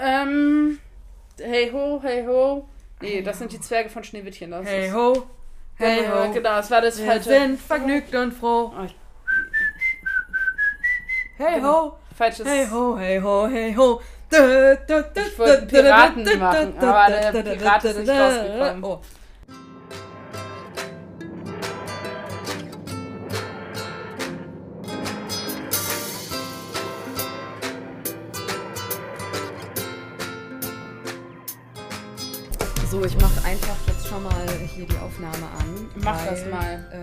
Hey ho, hey ho. Nee, das sind die Zwerge von Schneewittchen. Das hey ho, hey ho. Genau, das war das falsche. Wir sind vergnügt und froh. Hey ho, falsches. Hey ho, hey ho, hey ho. Ich wollte Piraten machen, aber der Pirat ist nicht rausgekommen. Oh. So, ich mache einfach jetzt schon mal hier die Aufnahme an. Mach das mal.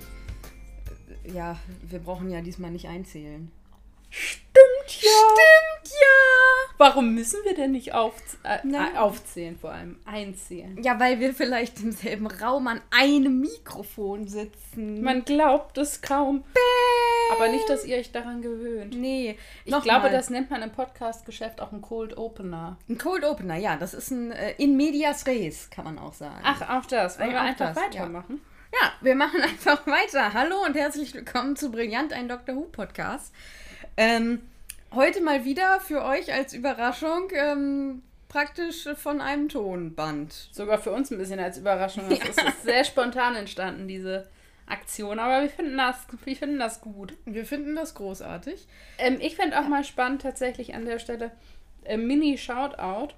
Ja, wir brauchen ja diesmal nicht einzählen. Stimmt ja. Stimmt ja. Warum müssen wir denn nicht aufzählen, vor allem einzählen? Ja, weil wir vielleicht im selben Raum an einem Mikrofon sitzen. Man glaubt es kaum. Aber nicht, dass ihr euch daran gewöhnt. Nee. Ich glaube, das nennt man im Podcast-Geschäft auch ein Cold Opener. Ein Cold Opener, ja. Das ist ein in medias res, kann man auch sagen. Ach, auch das. Wollen wir einfach weitermachen? Ja, wir machen einfach weiter. Hallo und herzlich willkommen zu Brillant, ein Doctor Who Podcast. Heute mal wieder für euch als Überraschung praktisch von einem Tonband. Sogar für uns ein bisschen als Überraschung. Es ist sehr spontan entstanden, diese Aktion, aber wir finden das gut. Wir finden das großartig. Ich fände auch mal spannend, tatsächlich an der Stelle, Mini-Shoutout.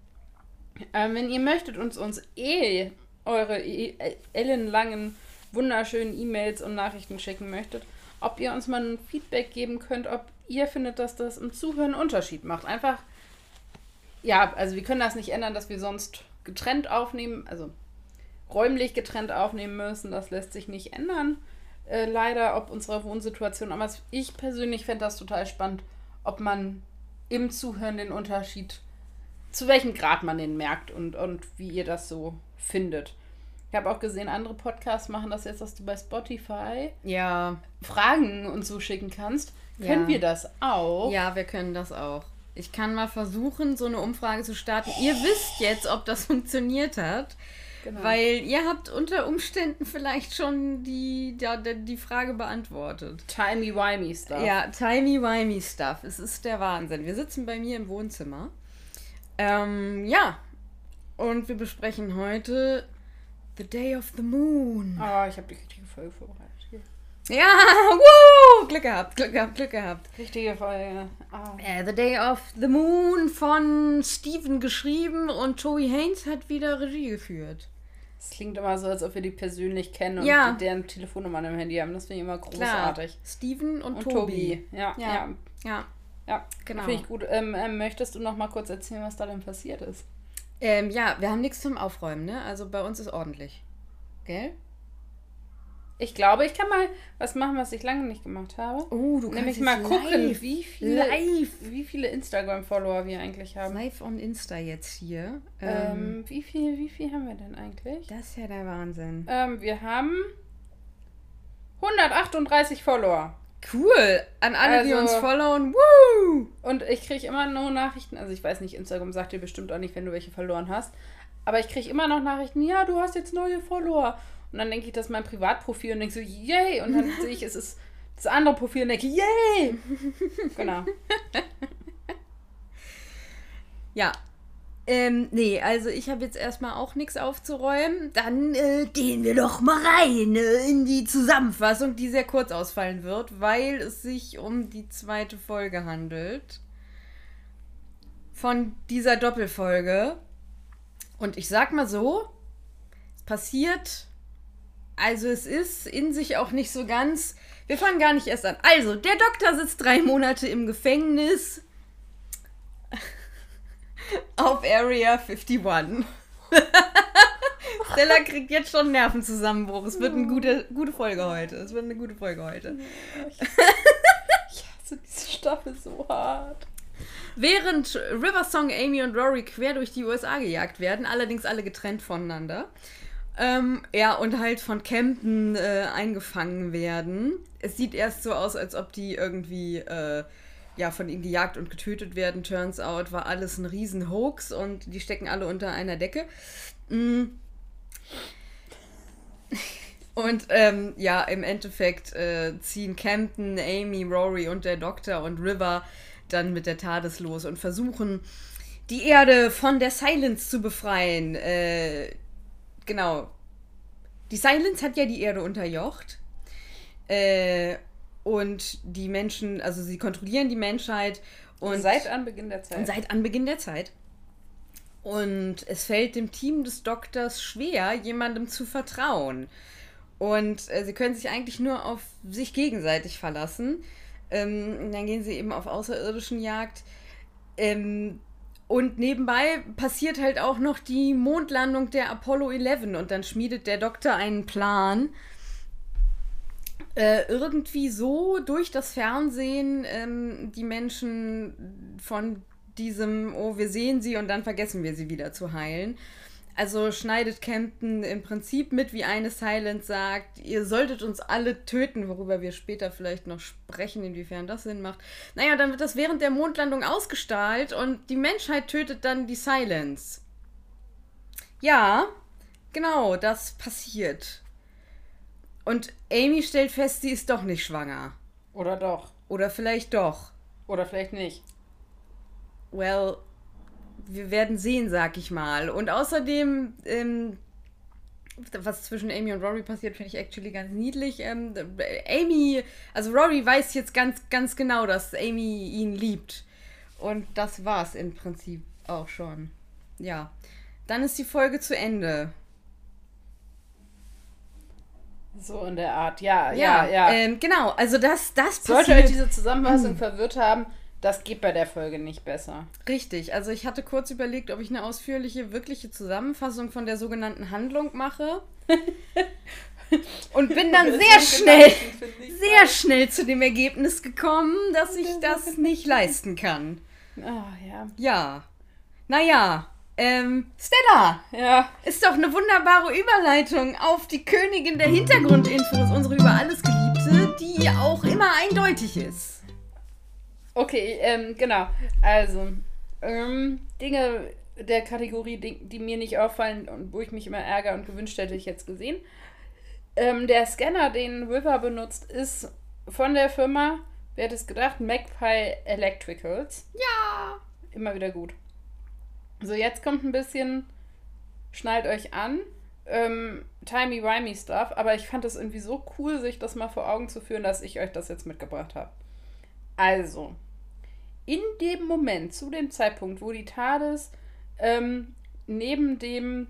Wenn ihr möchtet uns eure ellenlangen, wunderschönen E-Mails und Nachrichten schicken möchtet, ob ihr uns mal ein Feedback geben könnt, ob ihr findet, dass das im Zuhören einen Unterschied macht. Einfach, ja, also wir können das nicht ändern, dass wir sonst getrennt aufnehmen, also räumlich getrennt aufnehmen müssen. Das lässt sich nicht ändern, leider, ob unserer Wohnsituation. Aber ich persönlich fände das total spannend, ob man im Zuhören den Unterschied, zu welchem Grad man den merkt und wie ihr das so findet. Ich habe auch gesehen, andere Podcasts machen das jetzt, dass du bei Spotify Fragen und so schicken kannst. Können wir das auch? Ja, wir können das auch. Ich kann mal versuchen, so eine Umfrage zu starten. Ihr wisst jetzt, ob das funktioniert hat. Genau. Weil ihr habt unter Umständen vielleicht schon die Frage beantwortet. Timey-wimey Stuff. Ja, timey-wimey Stuff. Es ist der Wahnsinn. Wir sitzen bei mir im Wohnzimmer. Ja. Und wir besprechen heute The Day of the Moon. Oh, ich habe die richtige Folge vorbereitet. Ja, woo! Glück gehabt. Richtige Folge. Oh. The Day of the Moon von Steven geschrieben und Toby Haynes hat wieder Regie geführt. Es klingt immer so, als ob wir die persönlich kennen und deren Telefonnummern im Handy haben. Das finde ich immer großartig. Klar. Steven und Toby. Ja, genau. Finde ich gut. Möchtest du noch mal kurz erzählen, was da denn passiert ist? Ja, wir haben nichts zum Aufräumen, ne? Also bei uns ist ordentlich. Gell? Ich glaube, ich kann mal was machen, was ich lange nicht gemacht habe. Du kannst nämlich mal gucken, wie viele Instagram-Follower wir eigentlich haben. Live on Insta jetzt hier. Wie viel haben wir denn eigentlich? Das ist ja der Wahnsinn. Wir haben 138 Follower. Cool. An alle, die uns followen. Woo! Und ich kriege immer nur Nachrichten, also ich weiß nicht, Instagram sagt dir bestimmt auch nicht, wenn du welche verloren hast, aber ich kriege immer noch Nachrichten, ja, du hast jetzt neue Follower. Und dann denke ich, das ist mein Privatprofil und denke so, yay! Und dann sehe ich, es ist das andere Profil und denke, yay! Genau. Ja. Nee, also ich habe jetzt erstmal auch nichts aufzuräumen. Dann gehen wir doch mal rein in die Zusammenfassung, die sehr kurz ausfallen wird, weil es sich um die 2. Folge handelt. Von dieser Doppelfolge. Und ich sag mal so, es passiert, also es ist in sich auch nicht so ganz, wir fangen gar nicht erst an. Also, der Doktor sitzt 3 Monate im Gefängnis auf Area 51. Stella kriegt jetzt schon einen Nervenzusammenbruch. Es wird eine gute Folge heute. Ich hasse diese Staffel so hart. Während Riversong, Amy und Rory quer durch die USA gejagt werden, allerdings alle getrennt voneinander, und halt von Camden eingefangen werden. Es sieht erst so aus, als ob die irgendwie von ihnen gejagt und getötet werden. Turns out war alles ein riesen Hoax und die stecken alle unter einer Decke. Und im Endeffekt ziehen Camden, Amy, Rory und der Doktor und River dann mit der TARDIS los und versuchen, die Erde von der Silence zu befreien. Genau. Die Silence hat ja die Erde unterjocht. Und die Menschen, also sie kontrollieren die Menschheit. Und seit Anbeginn der Zeit. Seit Anbeginn der Zeit. Und es fällt dem Team des Doktors schwer, jemandem zu vertrauen. Und sie können sich eigentlich nur auf sich gegenseitig verlassen. Dann gehen sie eben auf außerirdischen Jagd. Und nebenbei passiert halt auch noch die Mondlandung der Apollo 11. Und dann schmiedet der Doktor einen Plan, irgendwie so durch das Fernsehen die Menschen von diesem, oh, wir sehen sie und dann vergessen wir sie wieder zu heilen. Also schneidet Captain im Prinzip mit, wie eine Silence sagt, ihr solltet uns alle töten, worüber wir später vielleicht noch sprechen, inwiefern das Sinn macht. Naja, dann wird das während der Mondlandung ausgestrahlt und die Menschheit tötet dann die Silence. Ja, genau, das passiert. Und Amy stellt fest, sie ist doch nicht schwanger. Oder doch. Oder vielleicht doch. Oder vielleicht nicht. Well, wir werden sehen, sag ich mal. Und außerdem, was zwischen Amy und Rory passiert, finde ich actually ganz niedlich. Also Rory weiß jetzt ganz genau, dass Amy ihn liebt. Und das war's im Prinzip auch schon. Ja. Dann ist die Folge zu Ende. So in der Art, ja. Genau, also das passiert. Sollte euch diese Zusammenfassung verwirrt haben, das geht bei der Folge nicht besser. Richtig, also ich hatte kurz überlegt, ob ich eine ausführliche, wirkliche Zusammenfassung von der sogenannten Handlung mache. Und bin dann sehr schnell zu dem Ergebnis gekommen, dass ich das nicht leisten kann. Ja. Ja. Naja, Stella! Ja. Ist doch eine wunderbare Überleitung auf die Königin der Hintergrundinfos, unsere über alles Geliebte, die auch immer eindeutig ist. Okay, genau. Also, Dinge der Kategorie, die mir nicht auffallen und wo ich mich immer ärgere und gewünscht hätte ich jetzt gesehen. Der Scanner, den River benutzt, ist von der Firma, wer hätte es gedacht, Magpie Electricals. Ja! Immer wieder gut. So, jetzt kommt ein bisschen, schnallt euch an, timey-wimey Stuff, aber ich fand es irgendwie so cool, sich das mal vor Augen zu führen, dass ich euch das jetzt mitgebracht habe. Also, in dem Moment, zu dem Zeitpunkt, wo die TARDIS neben dem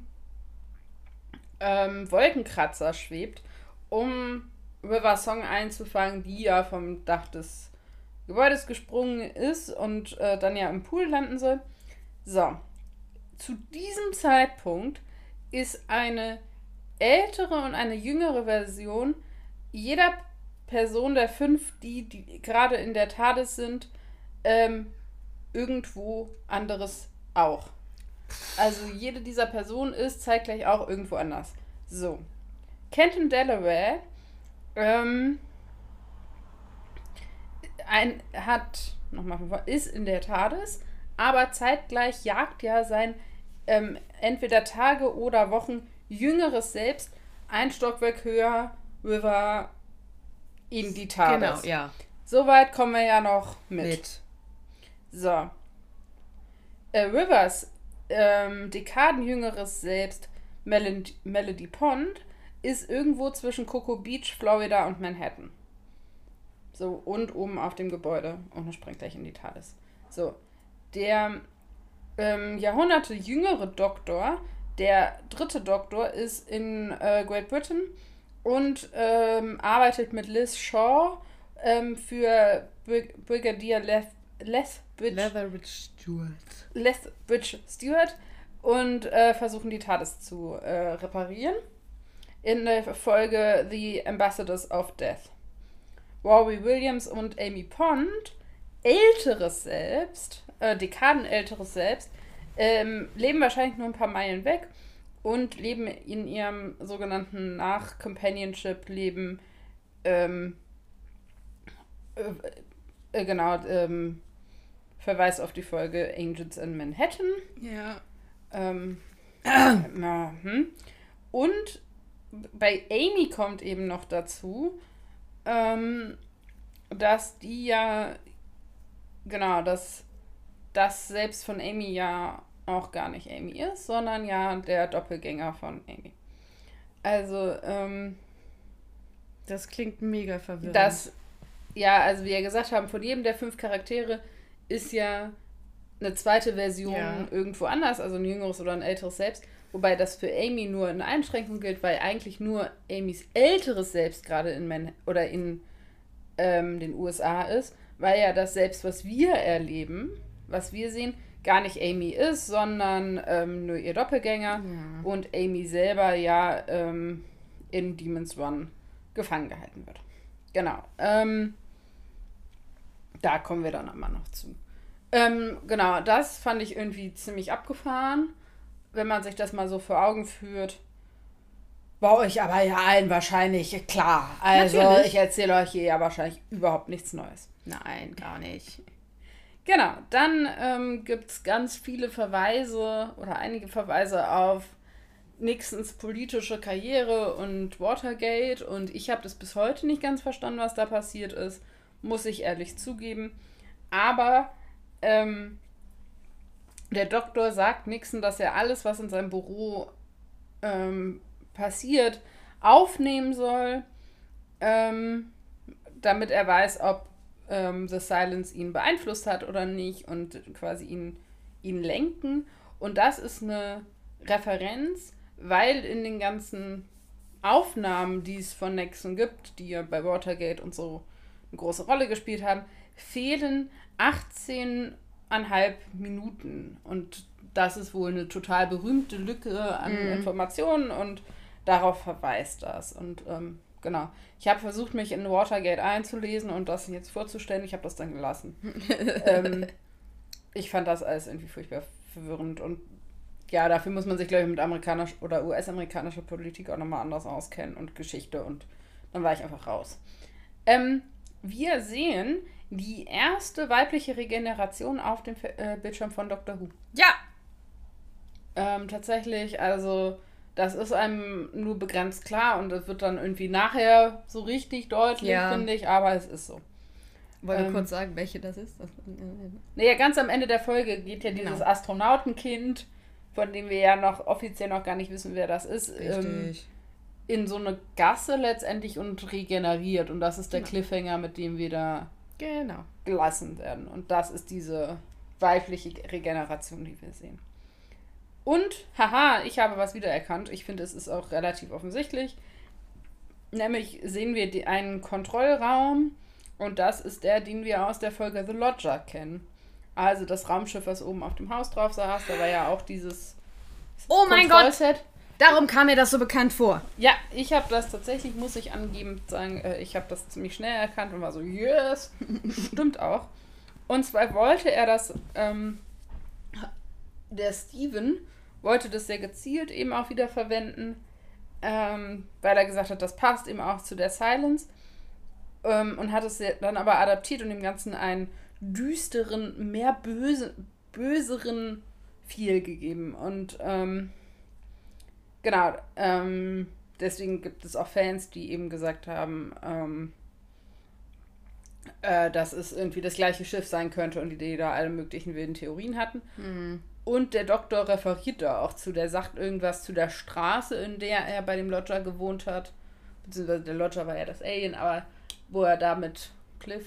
Wolkenkratzer schwebt, um River Song einzufangen, die ja vom Dach des Gebäudes gesprungen ist und dann ja im Pool landen soll. So, zu diesem Zeitpunkt ist eine ältere und eine jüngere Version jeder Person der 5, die gerade in der TARDIS sind, irgendwo anderes auch. Also jede dieser Personen ist zeitgleich auch irgendwo anders. So. Kenton Delaware ist in der TARDIS, aber zeitgleich jagt ja sein entweder Tage oder Wochen jüngeres Selbst ein Stockwerk höher River in die TARDIS. Genau, ja. Soweit kommen wir ja noch mit. So. Rivers dekadenjüngeres Selbst, Melody Pond, ist irgendwo zwischen Cocoa Beach, Florida und Manhattan. So, und oben auf dem Gebäude. Und er springt gleich in die TARDIS. So. Der Jahrhunderte jüngere Doktor, der 3. Doktor, ist in Great Britain und arbeitet mit Liz Shaw für Brigadier Lethbridge Stewart und versuchen die TARDIS zu reparieren. In der Folge The Ambassadors of Death. Rory Williams und Amy Pond, älteres Selbst, dekadenälteres Selbst, leben wahrscheinlich nur ein paar Meilen weg und leben in ihrem sogenannten Nach-Companionship-Leben Verweis auf die Folge Angels in Manhattan. Ja. Und bei Amy kommt eben noch dazu, dass die ja, genau, dass dass selbst von Amy ja auch gar nicht Amy ist, sondern ja der Doppelgänger von Amy. Also, das klingt mega verwirrend. Also wie wir gesagt haben, von jedem der 5 Charaktere ist ja eine zweite Version irgendwo anders, also ein jüngeres oder ein älteres Selbst. Wobei das für Amy nur eine Einschränkung gilt, weil eigentlich nur Amys älteres Selbst gerade in den USA ist, weil ja das Selbst, was wir erleben, was wir sehen, gar nicht Amy ist, sondern nur ihr Doppelgänger und Amy selber ja in Demon's Run gefangen gehalten wird. Genau. Da kommen wir dann aber noch zu. Genau, das fand ich irgendwie ziemlich abgefahren, wenn man sich das mal so vor Augen führt. War euch aber ja allen wahrscheinlich klar. Also natürlich. Ich erzähle euch hier ja wahrscheinlich überhaupt nichts Neues. Nein, gar nicht. Genau, dann gibt es ganz viele Verweise oder einige Verweise auf Nixons politische Karriere und Watergate und ich habe das bis heute nicht ganz verstanden, was da passiert ist, muss ich ehrlich zugeben. Aber der Doktor sagt Nixon, dass er alles, was in seinem Büro passiert, aufnehmen soll, damit er weiß, ob The Silence ihn beeinflusst hat oder nicht und quasi ihn lenken. Und das ist eine Referenz, weil in den ganzen Aufnahmen, die es von Nixon gibt, die ja bei Watergate und so eine große Rolle gespielt haben, fehlen 18,5 Minuten. Und das ist wohl eine total berühmte Lücke an Informationen und darauf verweist das. Und genau. Ich habe versucht, mich in Watergate einzulesen und das jetzt vorzustellen. Ich habe das dann gelassen. Ich fand das alles irgendwie furchtbar verwirrend. Und ja, dafür muss man sich, glaube ich, mit amerikanischer oder US-amerikanischer Politik auch nochmal anders auskennen und Geschichte. Und dann war ich einfach raus. Wir sehen die erste weibliche Regeneration auf dem Bildschirm von Doctor Who. Ja! Tatsächlich, also das ist einem nur begrenzt klar und das wird dann irgendwie nachher so richtig deutlich, finde ich, aber es ist so. Wollen wir kurz sagen, welche das ist? Naja, ganz am Ende der Folge geht ja dieses Astronautenkind, von dem wir ja noch offiziell noch gar nicht wissen, wer das ist, in so eine Gasse letztendlich und regeneriert. Und das ist der Cliffhanger, mit dem wir da gelassen werden. Und das ist diese weibliche Regeneration, die wir sehen. Und, haha, ich habe was wiedererkannt. Ich finde, es ist auch relativ offensichtlich. Nämlich sehen wir einen Kontrollraum und das ist der, den wir aus der Folge The Lodger kennen. Also das Raumschiff, was oben auf dem Haus drauf saß, da war ja auch dieses Oh mein Gott! Darum kam mir das so bekannt vor. Ja, ich habe das tatsächlich, muss ich angebend sagen, ich habe das ziemlich schnell erkannt und war so, yes, stimmt auch. Und zwar wollte er das, der Steven wollte das sehr gezielt eben auch wieder verwenden, weil er gesagt hat, das passt eben auch zu der Silence und hat es dann aber adaptiert und dem Ganzen einen düsteren, mehr böseren Feel gegeben. Und genau, deswegen gibt es auch Fans, die eben gesagt haben, dass es irgendwie das gleiche Schiff sein könnte und die da alle möglichen wilden Theorien hatten. Und der Doktor referiert da auch zu, der sagt irgendwas zu der Straße, in der er bei dem Lodger gewohnt hat. Beziehungsweise der Lodger war ja das Alien, aber wo er da mit Clive,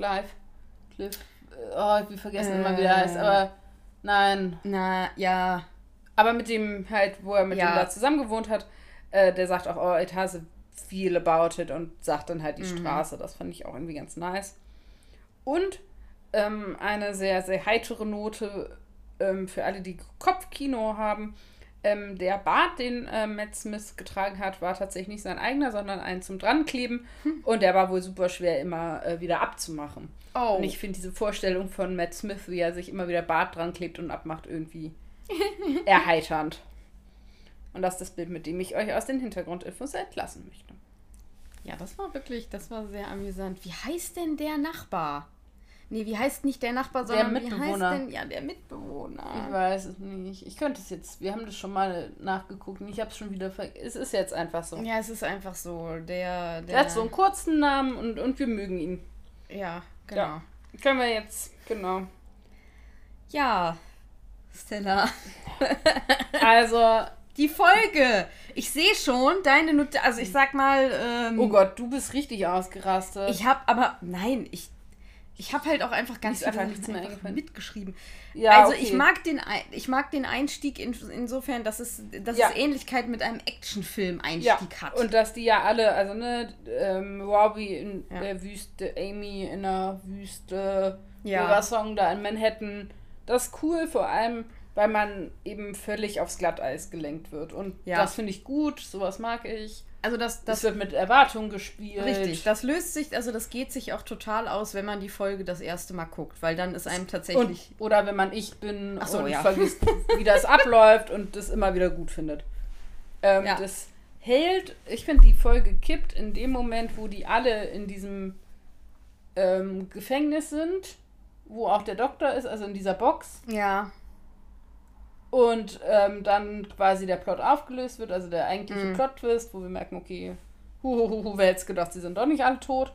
ich will vergessen immer, wie er heißt, aber nein. Na, ja. Aber mit dem halt, wo er mit dem da zusammen gewohnt hat, der sagt auch, oh, it has a feel about it und sagt dann halt die Straße. Das fand ich auch irgendwie ganz nice. Und eine sehr, sehr heitere Note für alle, die Kopfkino haben. Der Bart, den Matt Smith getragen hat, war tatsächlich nicht sein eigener, sondern ein zum Drankleben. Und der war wohl super schwer immer wieder abzumachen. Oh. Und ich finde diese Vorstellung von Matt Smith, wie er sich immer wieder Bart dran klebt und abmacht, irgendwie erheiternd. Und das ist das Bild, mit dem ich euch aus den Hintergrundinfos entlassen möchte. Ja, das war sehr amüsant. Wie heißt denn der Nachbar? Nee, wie heißt nicht der Nachbar, sondern der Mitbewohner. Wie heißt denn, ja, der Mitbewohner. Ich weiß es nicht. Ich könnte es jetzt, wir haben das schon mal nachgeguckt und ich habe es schon wieder vergessen. Es ist jetzt einfach so. Ja, es ist einfach so. Der hat so einen kurzen Namen und wir mögen ihn. Ja, genau. Ja, können wir jetzt, genau. Ja, Stella. Also, Die Folge. Ich sehe schon deine Notizen. Also ich sag mal. oh Gott, du bist richtig ausgerastet. Ich habe aber. Nein, ich habe halt auch einfach ganz Mir ist einfach viele nichts Sachen mehr einfach eingefallen. mitgeschrieben. Ja, Also okay. ich mag den Einstieg insofern, dass es Ja. Ähnlichkeit mit einem Actionfilm-Einstieg hat. Und dass die ja alle, also ne, Robbie in Ja. der Wüste, Amy in der Wüste, Ja. River Song da in Manhattan. Das ist cool, vor allem, weil man eben völlig aufs Glatteis gelenkt wird. Und Ja. das finde ich gut, sowas mag ich. Also das Das wird mit Erwartung gespielt. richtig, das löst sich, also das geht sich auch total aus, wenn man die Folge das erste Mal guckt, weil dann ist einem tatsächlich... Oder wenn man ich bin Ach so, und ja. vergisst, wie das abläuft und das immer wieder gut findet. Ja. Das hält, ich finde, die Folge kippt in dem Moment, wo die alle in diesem Gefängnis sind, wo auch der Doktor ist, also in dieser Box. Ja, Und dann quasi der Plot aufgelöst wird, also der eigentliche Plot-Twist, wo wir merken, okay, wer hätte es gedacht, sie sind doch nicht alle tot.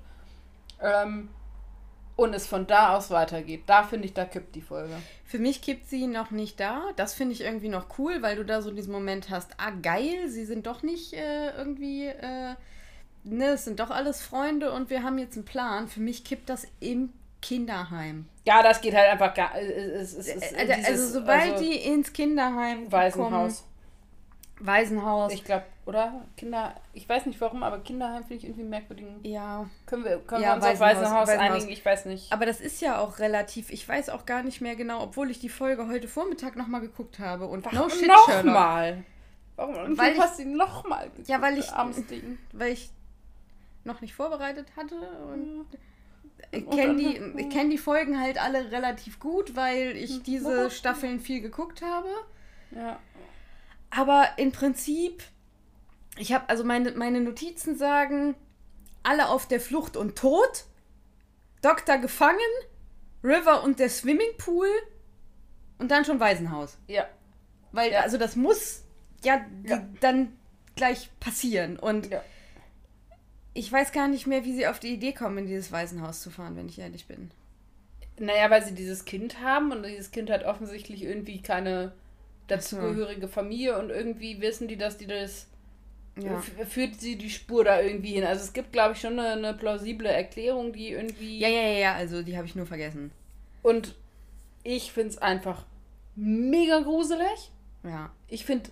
Und es von da aus weitergeht. Da finde ich, da kippt die Folge. für mich kippt sie noch nicht da. Das finde ich irgendwie noch cool, weil du da so diesen Moment hast, geil, sie sind doch nicht irgendwie, ne, es sind doch alles Freunde und wir haben jetzt einen Plan. Für mich kippt das im Kinderheim. Ja, das geht halt einfach gar. Sobald die ins Kinderheim Waisenhaus. Waisenhaus. Ich glaube, oder? Ich weiß nicht warum, aber Kinderheim finde ich irgendwie merkwürdig. Ja. Können wir Ja, uns auf Waisenhaus. Waisenhaus einigen? Ich weiß nicht. Aber das ist ja auch relativ, ich weiß auch gar nicht mehr genau, obwohl ich die Folge heute Vormittag nochmal geguckt habe. Und Warum Sherlock. nochmal? Warum Weil ich- hast du ihn nochmal geguckt? Ja, weil ich- Armes Ding. Weil ich noch nicht vorbereitet hatte und ich Und kenne dann- die Folgen halt alle relativ gut, weil ich diese Warum? Staffeln viel geguckt habe. Ja. Aber im Prinzip, ich habe, also meine Notizen sagen, alle auf der Flucht und tot, Doktor gefangen, River und der Swimmingpool und dann schon Waisenhaus. Ja. Weil, Ja. also das muss ja, Ja. dann gleich passieren. Und Ja. ich weiß gar nicht mehr, wie sie auf die Idee kommen, in dieses Waisenhaus zu fahren, wenn ich ehrlich bin. Naja, weil sie dieses Kind haben und dieses Kind hat offensichtlich irgendwie keine dazugehörige Familie und irgendwie wissen die, dass die das Ja. führt sie die Spur da irgendwie hin. Also es gibt, glaube ich, schon eine plausible Erklärung, die irgendwie... Ja, also die habe ich nur vergessen. Und ich finde es einfach mega gruselig. Ja. Ich finde,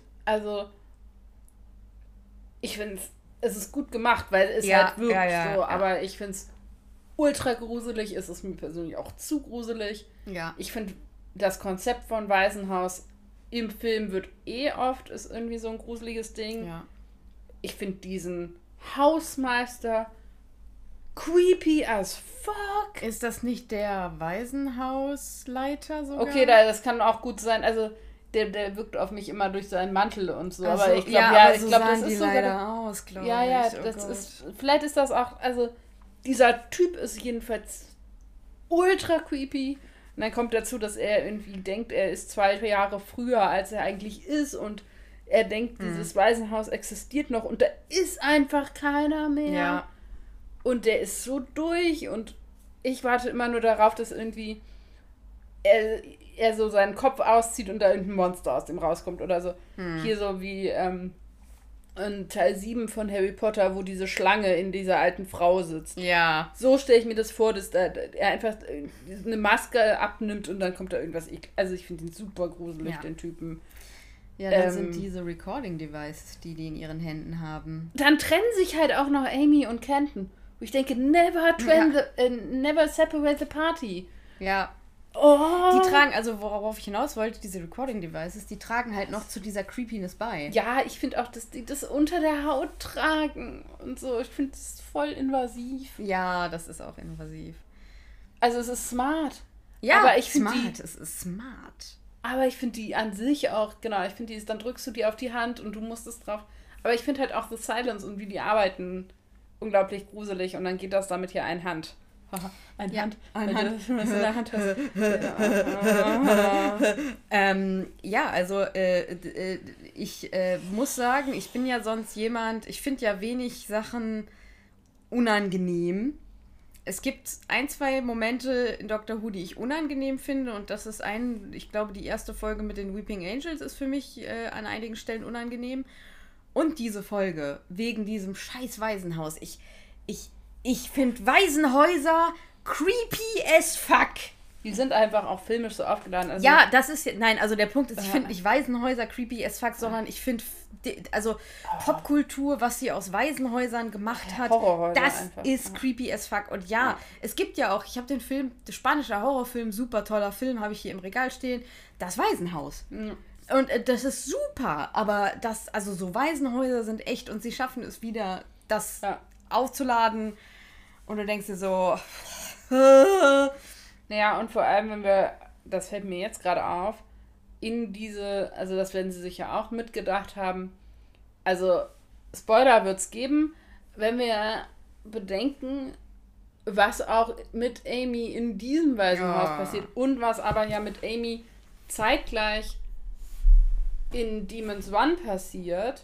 es ist gut gemacht, weil es Ja, halt wirkt ja, so, ja. aber ich finde es ultra gruselig. Es ist mir persönlich auch zu gruselig. Ja. Ich finde, das Konzept von Waisenhaus im Film wird oft, ist irgendwie so ein gruseliges Ding. Ja. Ich finde diesen Hausmeister creepy as fuck. Ist das nicht der Waisenhausleiter sogar? Okay, das kann auch gut sein. Also, der wirkt auf mich immer durch seinen Mantel und so. Ach so, aber ich glaube, aber ich so glaube, sahen das die ist sogar. leider aus, glaube Ja, ja, ich. Oh das Gott. ist. Vielleicht ist das auch. Also, dieser Typ ist jedenfalls ultra creepy. Und dann kommt dazu, dass er irgendwie denkt, er ist 2 Jahre früher, als er eigentlich ist. Und er denkt, dieses Waisenhaus existiert noch. Und da ist einfach keiner mehr. Ja. Und der ist so durch. Und ich warte immer nur darauf, dass irgendwie er so seinen Kopf auszieht und da irgendein Monster aus dem rauskommt. Oder so. Hier so wie in Teil 7 von Harry Potter, wo diese Schlange in dieser alten Frau sitzt. Ja. So stelle ich mir das vor, dass er einfach eine Maske abnimmt und dann kommt da irgendwas. Also ich finde ihn super gruselig, Ja. den Typen. Ja, dann sind diese Recording-Devices, die in ihren Händen haben. Dann trennen sich halt auch noch Amy und Kenton. Wo ich denke, never separate the party. Ja. Oh. Die tragen, also worauf ich hinaus wollte, diese Recording-Devices, die tragen halt noch zu dieser Creepiness bei. Ja, ich finde auch, dass die das unter der Haut tragen und so. Ich finde das voll invasiv. Ja, das ist auch invasiv. Also es ist smart. Ja, aber ich finde smart. Es ist smart. Aber ich finde die an sich auch, genau, ich finde dann drückst du die auf die Hand und du musst es drauf. Aber ich finde halt auch The Silence und wie die arbeiten unglaublich gruselig und dann geht das damit hier Hand. Ein Ja, Hand. ein Weil Hand. du das in der Hand hast. Ja, also ich muss sagen, ich bin ja sonst jemand, ich finde ja wenig Sachen unangenehm. Es gibt 2 Momente in Doctor Who, die ich unangenehm finde. Und das ist ich glaube, die erste Folge mit den Weeping Angels ist für mich an einigen Stellen unangenehm. Und diese Folge, wegen diesem scheiß Waisenhaus. Ich finde Waisenhäuser creepy as fuck. Die sind einfach auch filmisch so aufgeladen. Also ja, das ist... Nein, also der Punkt ist, ich finde nicht Waisenhäuser creepy as fuck, sondern ich finde... Also Popkultur, was sie aus Waisenhäusern gemacht hat, das einfach. Ist creepy as fuck. Und es gibt ja auch, ich habe den Film, der spanische Horrorfilm, super toller Film, habe ich hier im Regal stehen, das Waisenhaus. Mhm. Und das ist super, aber so Waisenhäuser sind echt und sie schaffen es wieder, das aufzuladen und du denkst dir so... Naja, und vor allem, das fällt mir jetzt gerade auf, also das werden sie sich ja auch mitgedacht haben, also Spoiler wird es geben, wenn wir bedenken, was auch mit Amy in diesem Waisenhaus passiert und was aber ja mit Amy zeitgleich in Demon's One passiert,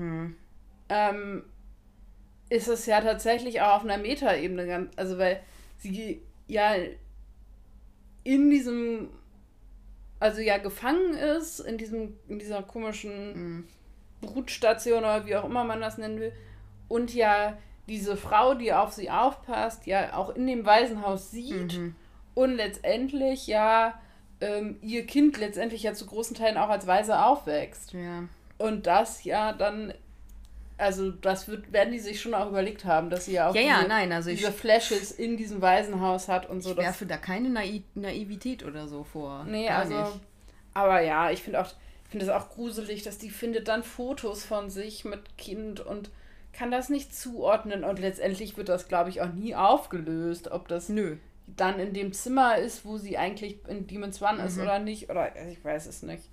ist es ja tatsächlich auch auf einer Metaebene also weil sie ja in diesem, also ja gefangen ist, in dieser komischen Brutstation oder wie auch immer man das nennen will, und ja diese Frau, die auf sie aufpasst, ja auch in dem Waisenhaus sieht und letztendlich ja ihr Kind letztendlich ja zu großen Teilen auch als Waise aufwächst. Ja. Und das ja dann, also das werden die sich schon auch überlegt haben, dass sie ja auch diese Flashes in diesem Waisenhaus hat und so. Ich werfe da keine Naivität oder so vor. Nee, nicht. Aber ja, ich finde es auch gruselig, dass die findet dann Fotos von sich mit Kind und kann das nicht zuordnen und letztendlich wird das, glaube ich, auch nie aufgelöst, ob das dann in dem Zimmer ist, wo sie eigentlich in Demon's One ist oder nicht, oder ich weiß es nicht.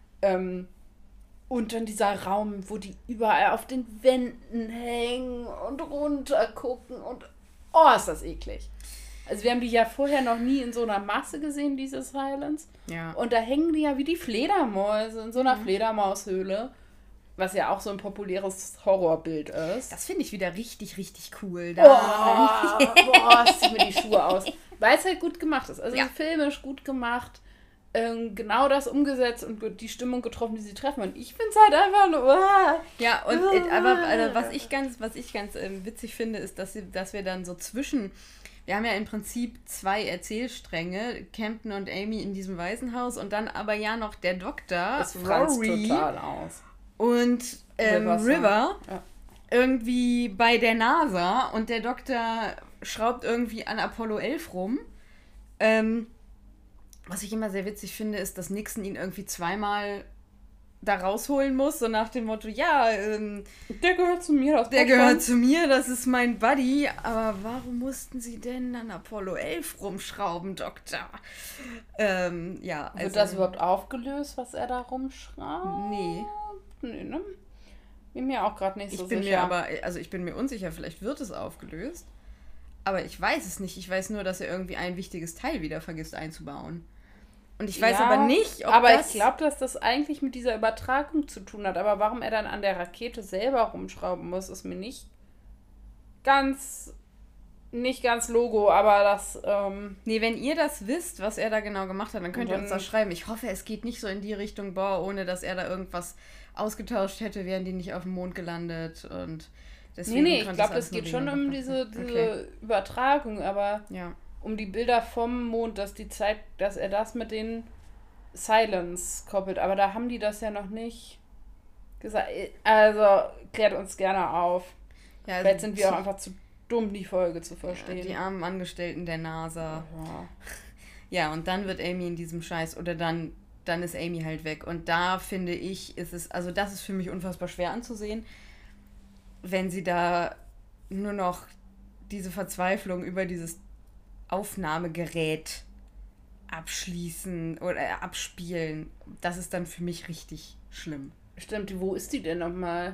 Und dann dieser Raum, wo die überall auf den Wänden hängen und runter gucken und ist das eklig. Also wir haben die ja vorher noch nie in so einer Masse gesehen, diese Silence. Ja. Und da hängen die ja wie die Fledermäuse in so einer Fledermaushöhle, was ja auch so ein populäres Horrorbild ist. Das finde ich wieder richtig, richtig cool. Zieht mir die Schuhe aus. Weil es halt gut gemacht ist. Also filmisch gut gemacht. Genau das umgesetzt und die Stimmung getroffen, die sie treffen. Und ich finde es halt einfach nur... Ja, und aber was ich ganz witzig finde, ist, dass wir dann so wir haben ja im Prinzip 2 Erzählstränge, Campton und Amy in diesem Waisenhaus und dann aber ja noch der Doktor, das franzt total aus. Und River irgendwie bei der NASA und der Doktor schraubt irgendwie an Apollo 11 rum. Was ich immer sehr witzig finde, ist, dass Nixon ihn irgendwie 2-mal da rausholen muss, so nach dem Motto, der gehört zu mir, das ist mein Buddy, aber warum mussten sie denn an Apollo 11 rumschrauben, Doktor? Wird das überhaupt aufgelöst, was er da rumschraubt? Nee, ne? Bin mir auch gerade nicht so sicher. Ich bin mir unsicher, vielleicht wird es aufgelöst, aber ich weiß es nicht. Ich weiß nur, dass er irgendwie ein wichtiges Teil wieder vergisst einzubauen. Und ich weiß aber nicht, ob ich glaube, dass das eigentlich mit dieser Übertragung zu tun hat. Aber warum er dann an der Rakete selber rumschrauben muss, ist mir nicht ganz Logo, aber das... wenn ihr das wisst, was er da genau gemacht hat, dann könnt ihr uns das schreiben. Ich hoffe, es geht nicht so in die Richtung, ohne dass er da irgendwas ausgetauscht hätte, wären die nicht auf dem Mond gelandet und deswegen... Nee, ich glaube, es geht schon um diese Übertragung, aber... Ja. Um die Bilder vom Mond, dass er das mit den Silence koppelt. Aber da haben die das ja noch nicht gesagt. Also, klärt uns gerne auf. Ja, also vielleicht sind wir auch einfach zu dumm, die Folge zu verstehen. Ja, die armen Angestellten der NASA. Ja, und dann wird Amy in diesem Scheiß, oder dann ist Amy halt weg. Und da finde ich, das ist für mich unfassbar schwer anzusehen, wenn sie da nur noch diese Verzweiflung über dieses Aufnahmegerät abschließen oder abspielen. Das ist dann für mich richtig schlimm. Stimmt, wo ist die denn nochmal?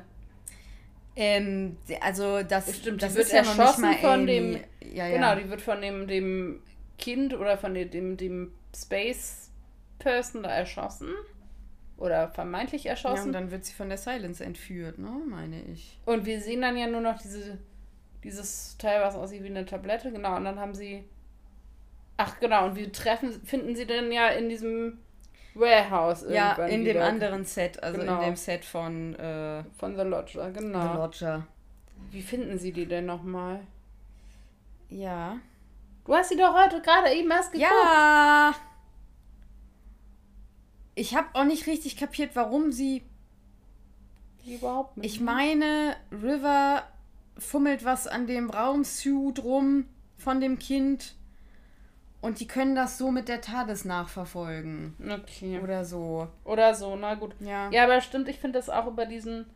Also das wird ja erschossen noch nicht mal von dem... Ja. Genau, die wird von dem Kind oder von dem Space Person da erschossen. Oder vermeintlich erschossen. Ja, und dann wird sie von der Silence entführt, ne, meine ich. Und wir sehen dann ja nur noch dieses Teil, was aussieht wie eine Tablette, genau, und dann haben sie, ach genau, und finden sie dann ja in diesem Warehouse irgendwann in wieder. dem anderen Set, also Genau. in dem Set von The Lodger, genau. The Lodger. Wie finden sie die denn nochmal? Ja. Du hast sie doch heute gerade eben erst geguckt. Ja! Ich habe auch nicht richtig kapiert, warum sie... Die überhaupt nicht. Ich meine, River fummelt was an dem Raumsuit rum von dem Kind und die können das so mit der TARDIS nachverfolgen. Okay. Oder so. Oder so, na gut. Ja. Ja, aber stimmt, ich finde das auch über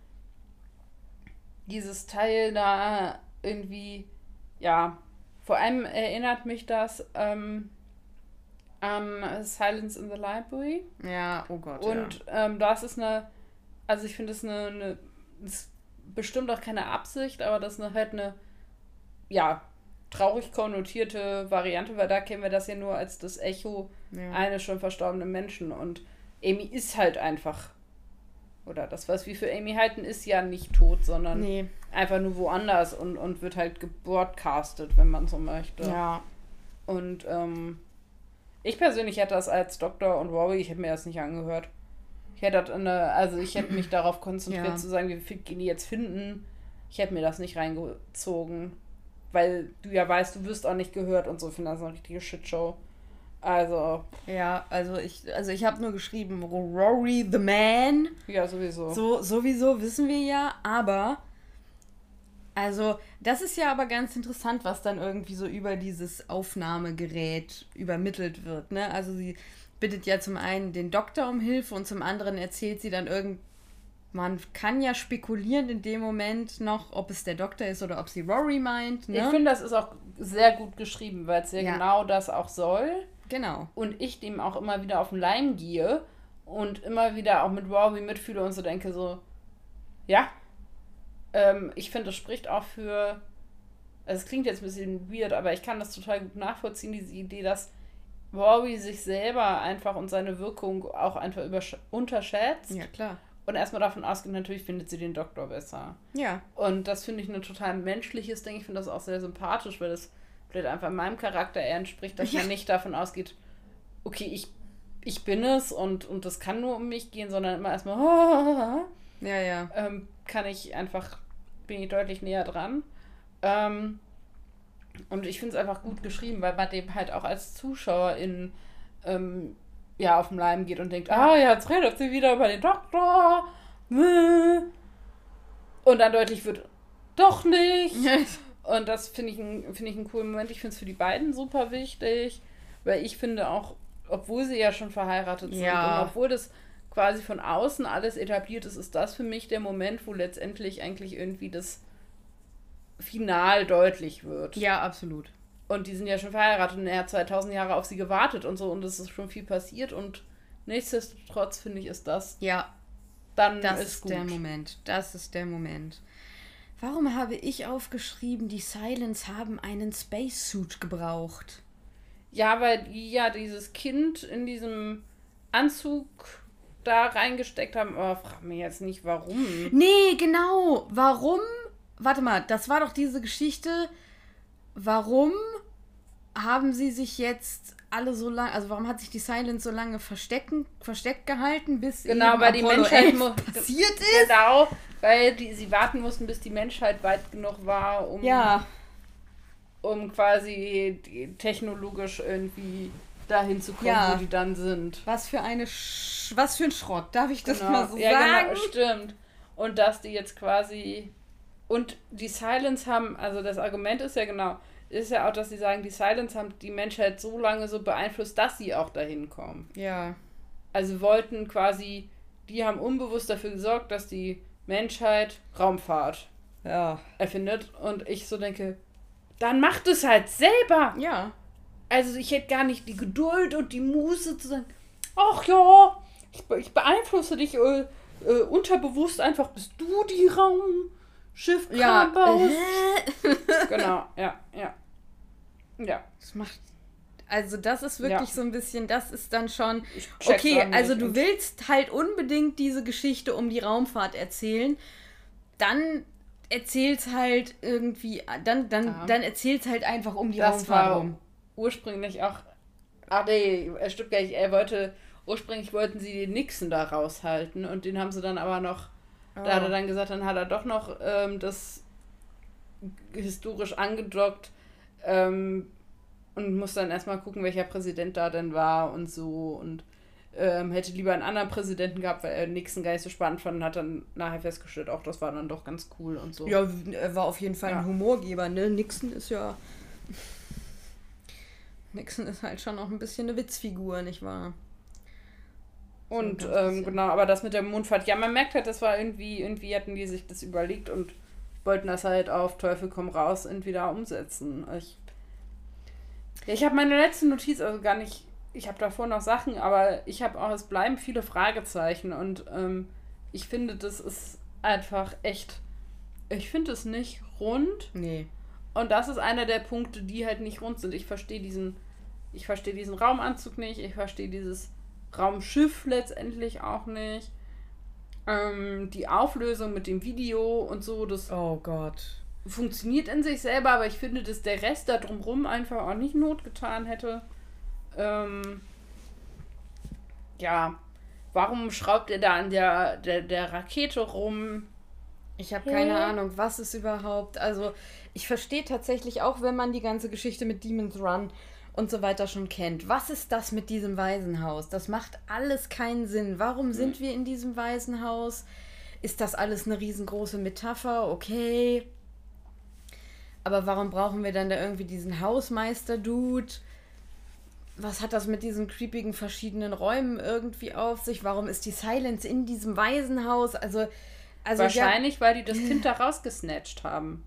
dieses Teil da irgendwie, ja, vor allem erinnert mich das an Silence in the Library. Ja, oh Gott, Und das ist also ich finde das das ist bestimmt auch keine Absicht, aber das ist halt eine, ja, traurig konnotierte Variante, weil da kennen wir das ja nur als das Echo eines schon verstorbenen Menschen und Amy ist halt einfach, oder das, was wir für Amy halten, ist ja nicht tot, sondern einfach nur woanders und wird halt gebroadcastet, wenn man so möchte. Ja. Und ich persönlich hätte das als Doktor und Rory, ich hätte mir das nicht angehört. Ich hätte mich darauf konzentriert zu sagen, wie gehen die jetzt finden. Ich hätte mir das nicht reingezogen, weil du ja weißt, du wirst auch nicht gehört und so. Ich finde das eine richtige Shitshow. Also. Ja, also ich habe nur geschrieben, Rory the Man. Ja, sowieso. So, sowieso wissen wir ja, aber also das ist ja aber ganz interessant, was dann irgendwie so über dieses Aufnahmegerät übermittelt wird, ne? Also sie bittet ja zum einen den Doktor um Hilfe und zum anderen erzählt sie dann man kann ja spekulieren in dem Moment noch, ob es der Doktor ist oder ob sie Rory meint, ne? Ich finde, das ist auch sehr gut geschrieben, weil es ja genau das auch soll. Genau. Und ich dem auch immer wieder auf den Leim gehe und immer wieder auch mit Rory mitfühle und so denke so, ja, ich finde, das spricht auch für, also es klingt jetzt ein bisschen weird, aber ich kann das total gut nachvollziehen, diese Idee, dass Rory sich selber einfach und seine Wirkung auch einfach unterschätzt. Ja, klar. Und erstmal davon ausgeht, natürlich findet sie den Doktor besser. Ja. Und das finde ich ein total menschliches Ding. Ich finde das auch sehr sympathisch, weil das vielleicht einfach meinem Charakter eher entspricht, dass man nicht davon ausgeht, okay, ich bin es und das kann nur um mich gehen, sondern immer erstmal bin ich deutlich näher dran. Und ich finde es einfach gut geschrieben, weil man dem halt auch als Zuschauer auf den Leim geht und denkt, jetzt redet sie wieder über den Doktor. Und dann deutlich wird, doch nicht. Und das finde ich einen coolen Moment. Ich finde es für die beiden super wichtig, weil ich finde auch, obwohl sie ja schon verheiratet sind und obwohl das quasi von außen alles etabliert ist, ist das für mich der Moment, wo letztendlich eigentlich irgendwie das final deutlich wird. Ja, absolut. Und die sind ja schon verheiratet und er hat 2000 Jahre auf sie gewartet und so und es ist schon viel passiert und nichtsdestotrotz finde ich, ist das dann das ist gut. Der Moment. Das ist der Moment. Warum habe ich aufgeschrieben, die Silence haben einen Spacesuit gebraucht? Ja, weil die ja dieses Kind in diesem Anzug da reingesteckt haben, aber frag mich jetzt nicht, warum. Nee, genau. Warum? Warte mal, das war doch diese Geschichte. Warum haben sie sich jetzt alle so lange, also warum hat sich die Silence so lange versteckt gehalten, bis weil die Apollo Menschheit 11 passiert ist? Genau, weil sie warten mussten, bis die Menschheit weit genug war, um quasi technologisch irgendwie dahin zu kommen, wo die dann sind. Was für ein Schrott, darf ich das mal so sagen? Ja, genau, stimmt. Und dass die jetzt quasi und die Silence haben, also das Argument ist ja auch, dass sie sagen, die Silence haben die Menschheit so lange so beeinflusst, dass sie auch dahin kommen. Ja. Also wollten quasi, die haben unbewusst dafür gesorgt, dass die Menschheit Raumfahrt erfindet. Und ich so denke, dann macht es halt selber. Ja. Also ich hätte gar nicht die Geduld und die Muße zu sagen, ach ja, ich beeinflusse dich unterbewusst einfach, bis du die Raumschiffkram baust. Genau, ja. Das ist wirklich so ein bisschen, das ist dann schon, okay, also du willst halt unbedingt diese Geschichte um die Raumfahrt erzählen, dann erzähl's halt irgendwie, dann erzähl's halt einfach um die Das Raumfahrt war rum. ursprünglich auch, es stimmt gar nicht, ursprünglich wollten sie den Nixon da raushalten und den haben sie dann aber noch, da hat er dann gesagt, dann hat er doch noch das historisch angedockt und muss dann erstmal gucken, welcher Präsident da denn war und so und hätte lieber einen anderen Präsidenten gehabt, weil er Nixon gar nicht so spannend fand und hat dann nachher festgestellt, auch das war dann doch ganz cool und so. Ja, er war auf jeden Fall ein Humorgeber, ne? Nixon ist halt schon auch ein bisschen eine Witzfigur, nicht wahr? Und genau, aber das mit der Mondfahrt, ja, man merkt halt, das war irgendwie hatten die sich das überlegt und wollten das halt auf Teufel komm raus irgendwie da umsetzen. Ich habe meine letzte Notiz also gar nicht, ich habe davor noch Sachen, aber ich habe auch, es bleiben viele Fragezeichen und ich finde, das ist einfach echt, ich finde es nicht rund. Nee. Und das ist einer der Punkte, die halt nicht rund sind. Ich verstehe diesen Raumanzug nicht, ich verstehe dieses Raumschiff letztendlich auch nicht. Die Auflösung mit dem Video und so, das Oh Gott. funktioniert in sich selber, aber ich finde, dass der Rest da drumrum einfach auch nicht Not getan hätte. Ja, warum schraubt er da an der Rakete rum? Ich habe keine Ahnung, was ist überhaupt. Also, ich verstehe tatsächlich auch, wenn man die ganze Geschichte mit Demon's Run und so weiter schon kennt. Was ist das mit diesem Waisenhaus? Das macht alles keinen Sinn. Warum sind wir in diesem Waisenhaus? Ist das alles eine riesengroße Metapher? Okay. Aber warum brauchen wir dann da irgendwie diesen Hausmeister-Dude? Was hat das mit diesen creepigen verschiedenen Räumen irgendwie auf sich? Warum ist die Silence in diesem Waisenhaus? Also wahrscheinlich, weil die das Kind da rausgesnatcht haben.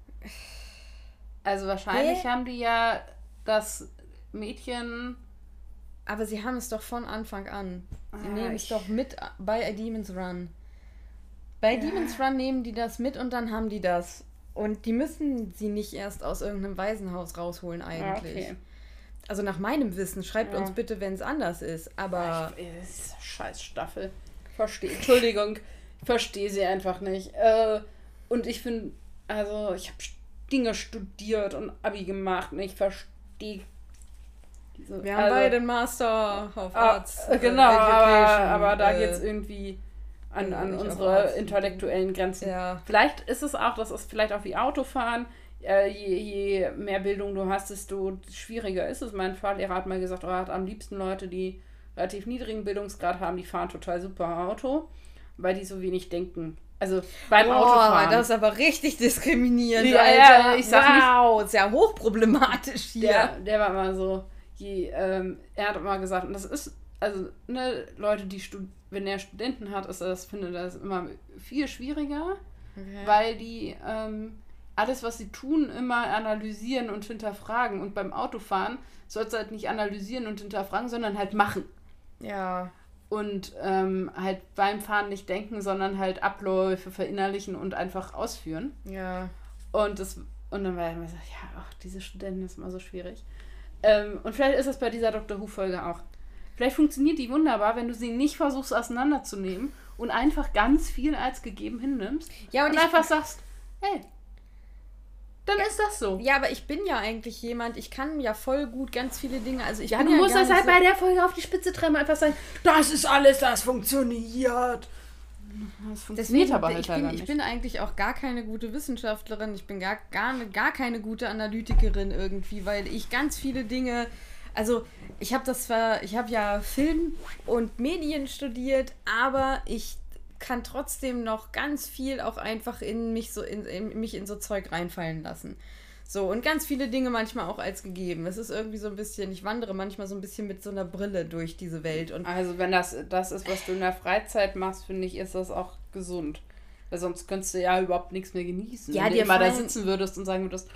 Also wahrscheinlich haben die ja das Mädchen... Aber sie haben es doch von Anfang an. Sie nehmen es doch mit bei A Demon's Run. Bei Demon's Run nehmen die das mit und dann haben die das. Und die müssen sie nicht erst aus irgendeinem Waisenhaus rausholen eigentlich. Okay. Also nach meinem Wissen, schreibt uns bitte, wenn es anders ist. Aber... Scheiß Staffel. Entschuldigung, ich verstehe sie einfach nicht. Und ich finde, also ich habe Dinge studiert und Abi gemacht und ich verstehe diese... Wir haben beide einen Master of Arts. Genau, aber da geht es irgendwie an unsere intellektuellen Grenzen. Ja. Vielleicht ist es auch, das ist vielleicht auch wie Autofahren. Je mehr Bildung du hast, desto schwieriger ist es. Mein Fahrlehrer hat mal gesagt, er hat am liebsten Leute, die relativ niedrigen Bildungsgrad haben, die fahren total super Auto, weil die so wenig denken. Also beim Autofahren. Das ist aber richtig diskriminierend. Ja, ich sag nicht, sehr hochproblematisch hier. Der war immer so, er hat immer gesagt, und das ist, also ne, Leute, die wenn er Studenten hat, findet er das immer viel schwieriger, weil die alles, was sie tun, immer analysieren und hinterfragen. Und beim Autofahren sollst du halt nicht analysieren und hinterfragen, sondern halt machen. Ja. Und halt beim Fahren nicht denken, sondern halt Abläufe verinnerlichen und einfach ausführen. Ja. Und dann war er immer so, diese Studenten ist immer so schwierig. Und vielleicht ist das bei dieser Dr. Who-Folge auch. Vielleicht funktioniert die wunderbar, wenn du sie nicht versuchst auseinanderzunehmen und einfach ganz viel als gegeben hinnimmst. Ja, und einfach sagst, hey, dann ist das so. Ja, aber ich bin ja eigentlich jemand, ich kann ja voll gut ganz viele Dinge, also ich bin ja, du musst das halt bei der Folge auf die Spitze treiben, einfach sagen, das ist alles, das funktioniert. Das funktioniert aber halt gar nicht. Ich bin eigentlich auch gar keine gute Wissenschaftlerin, ich bin gar keine gute Analytikerin irgendwie, weil ich ganz viele Dinge, also ich habe ja Film und Medien studiert, aber ich kann trotzdem noch ganz viel auch einfach in mich in so Zeug reinfallen lassen. So, und ganz viele Dinge manchmal auch als gegeben. Es ist irgendwie so ein bisschen, ich wandere manchmal so ein bisschen mit so einer Brille durch diese Welt. Und also wenn das ist, was du in der Freizeit machst, finde ich, ist das auch gesund. Weil sonst könntest du ja überhaupt nichts mehr genießen. Ja, wenn du immer da sitzen würdest und sagen würdest,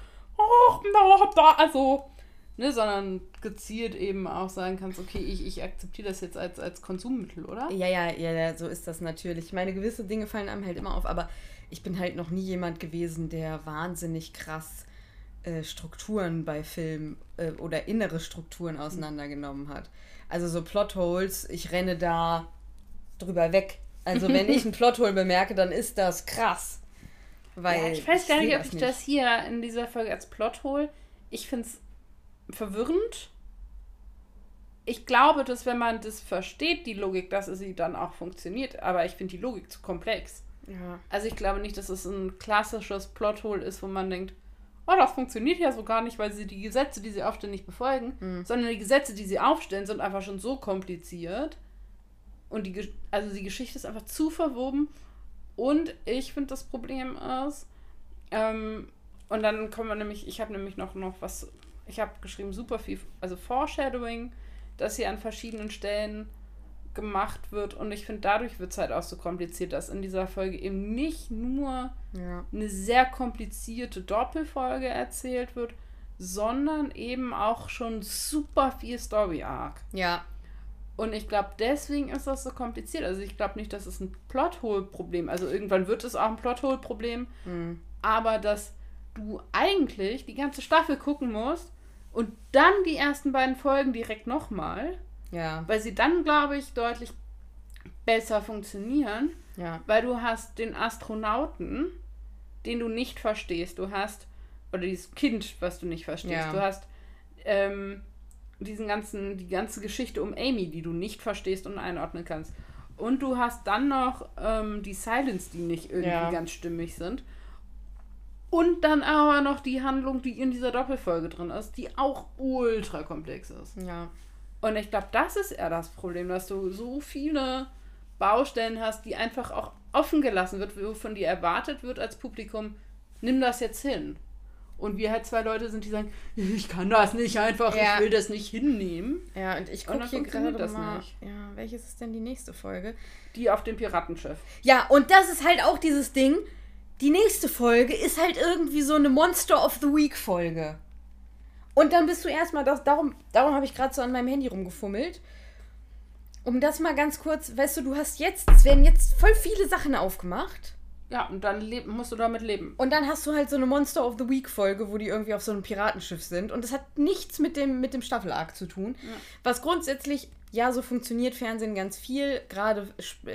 ne, sondern gezielt eben auch sagen kannst, okay, ich akzeptiere das jetzt als Konsummittel, oder? Ja, so ist das natürlich. Ich meine, gewisse Dinge fallen einem halt immer auf, aber ich bin halt noch nie jemand gewesen, der wahnsinnig krass Strukturen bei Filmen oder innere Strukturen auseinandergenommen hat. Also so Plotholes, ich renne da drüber weg. Also wenn ich einen Plothole bemerke, dann ist das krass. Weil ja, ich weiß gar nicht, ob das ich nicht. das hier in dieser Folge als Plot hole. Ich finde es verwirrend. Ich glaube, dass wenn man das versteht, die Logik, dass sie dann auch funktioniert. Aber ich finde die Logik zu komplex. Ja. Also ich glaube nicht, dass es ein klassisches Plothole ist, wo man denkt, oh, das funktioniert ja so gar nicht, weil sie die Gesetze, die sie aufstellen, nicht befolgen, sondern die Gesetze, die sie aufstellen, sind einfach schon so kompliziert. Und die Geschichte ist einfach zu verwoben. Und ich finde, das Problem ist, und dann kommen wir nämlich, ich habe nämlich noch was, ich habe geschrieben, super viel, also Foreshadowing, das hier an verschiedenen Stellen gemacht wird. Und ich finde, dadurch wird es halt auch so kompliziert, dass in dieser Folge eben nicht nur eine sehr komplizierte Doppelfolge erzählt wird, sondern eben auch schon super viel Story-Arc. Ja. Und ich glaube, deswegen ist das so kompliziert. Also ich glaube nicht, dass es ein Plothole-Problem, also irgendwann wird es auch ein Plothole-Problem, aber dass du eigentlich die ganze Staffel gucken musst und dann die ersten beiden Folgen direkt nochmal, weil sie dann, glaube ich, deutlich besser funktionieren, weil du hast den Astronauten, den du nicht verstehst, du hast, oder dieses Kind, was du nicht verstehst, du hast die ganze Geschichte um Amy, die du nicht verstehst und einordnen kannst. Und du hast dann noch die Silence, die nicht irgendwie ganz stimmig sind. Und dann aber noch die Handlung, die in dieser Doppelfolge drin ist, die auch ultra komplex ist. Ja. Und ich glaube, das ist eher das Problem, dass du so viele Baustellen hast, die einfach auch offen gelassen wird, wovon dir erwartet wird als Publikum, nimm das jetzt hin. Und wir halt zwei Leute sind, die sagen, ich kann das nicht einfach, ich will das nicht hinnehmen. Ja, und ich gucke hier gerade mal, welches ist denn die nächste Folge? Die auf dem Piratenschiff. Ja, und das ist halt auch dieses Ding, die nächste Folge ist halt irgendwie so eine Monster of the Week Folge. Und dann bist du erstmal, darum habe ich gerade so an meinem Handy rumgefummelt. Um das mal ganz kurz, weißt du, es werden jetzt voll viele Sachen aufgemacht. Ja, und dann musst du damit leben. Und dann hast du halt so eine Monster of the Week Folge, wo die irgendwie auf so einem Piratenschiff sind. Und das hat nichts mit dem Staffelarc zu tun. Ja. Was grundsätzlich, so funktioniert Fernsehen ganz viel. Gerade,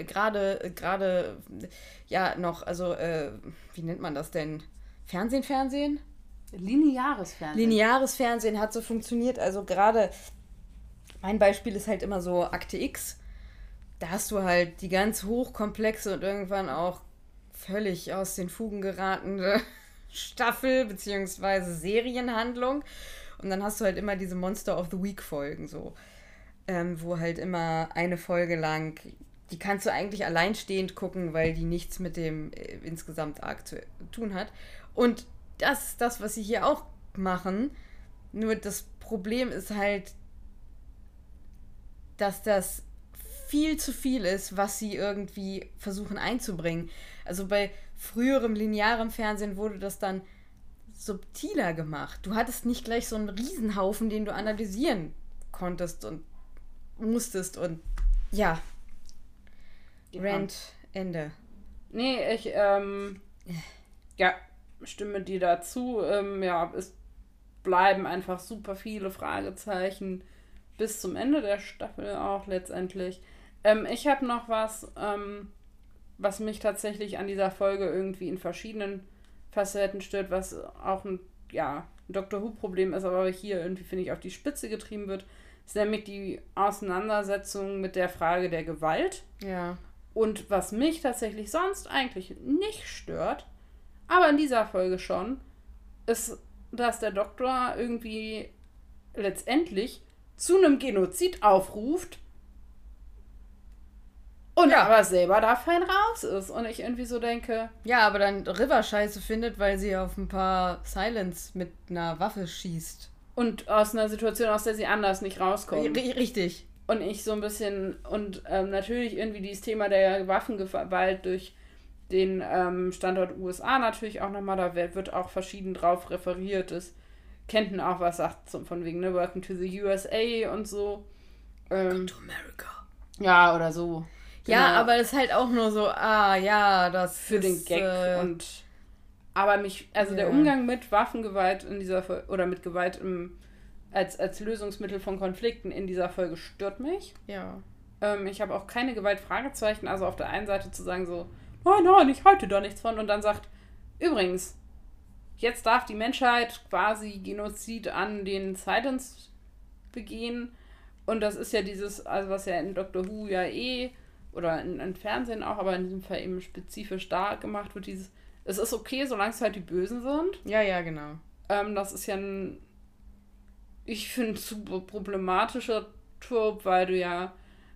wie nennt man das denn? Fernsehen? Lineares Fernsehen. Lineares Fernsehen hat so funktioniert. Also gerade, mein Beispiel ist halt immer so Akte X. Da hast du halt die ganz hochkomplexe und irgendwann auch völlig aus den Fugen geratene Staffel- bzw. Serienhandlung. Und dann hast du halt immer diese Monster of the Week-Folgen so. Wo halt immer eine Folge lang, die kannst du eigentlich alleinstehend gucken, weil die nichts mit dem insgesamt Arc zu tun hat. Und das ist das, was sie hier auch machen. Nur das Problem ist halt, dass das viel zu viel ist, was sie irgendwie versuchen einzubringen. Also bei früherem linearem Fernsehen wurde das dann subtiler gemacht. Du hattest nicht gleich so einen Riesenhaufen, den du analysieren konntest und musstest und Rant, Ende. Nee, ich stimme dir dazu. Es bleiben einfach super viele Fragezeichen bis zum Ende der Staffel auch letztendlich. Ich habe noch was mich tatsächlich an dieser Folge irgendwie in verschiedenen Facetten stört, was auch ein Doctor Who-Problem ist, aber hier irgendwie, finde ich, auf die Spitze getrieben wird, ist nämlich die Auseinandersetzung mit der Frage der Gewalt. Ja. Und was mich tatsächlich sonst eigentlich nicht stört, aber in dieser Folge schon, ist, dass der Doktor irgendwie letztendlich zu einem Genozid aufruft und aber selber da fein raus ist. Und ich irgendwie so denke... Ja, aber dann River Scheiße findet, weil sie auf ein paar Silence mit einer Waffe schießt. Und aus einer Situation, aus der sie anders nicht rauskommt. Richtig. Und ich so ein bisschen... Und natürlich irgendwie dieses Thema der Waffengewalt durch den Standort USA natürlich auch nochmal, da wird auch verschieden drauf referiert. Das Kenton auch was sagt, von wegen, ne, Welcome to the USA und so. Welcome to America. Ja, oder so. Genau. Ja, aber das ist halt auch nur so, das für den Gag aber der Umgang mit Waffengewalt in dieser Folge, oder mit Gewalt als Lösungsmittel von Konflikten in dieser Folge stört mich. Ja. Ich habe auch keine Gewalt-Fragezeichen, also auf der einen Seite zu sagen so, nein, ich halte da nichts von, und dann sagt übrigens, jetzt darf die Menschheit quasi Genozid an den Silence begehen. Und das ist ja dieses, also was ja in Doctor Who ja oder in Fernsehen auch, aber in diesem Fall eben spezifisch da gemacht wird, dieses, es ist okay, solange es halt die Bösen sind. Ja, genau. Das ist ja ich finde, super problematischer Trope, weil du ja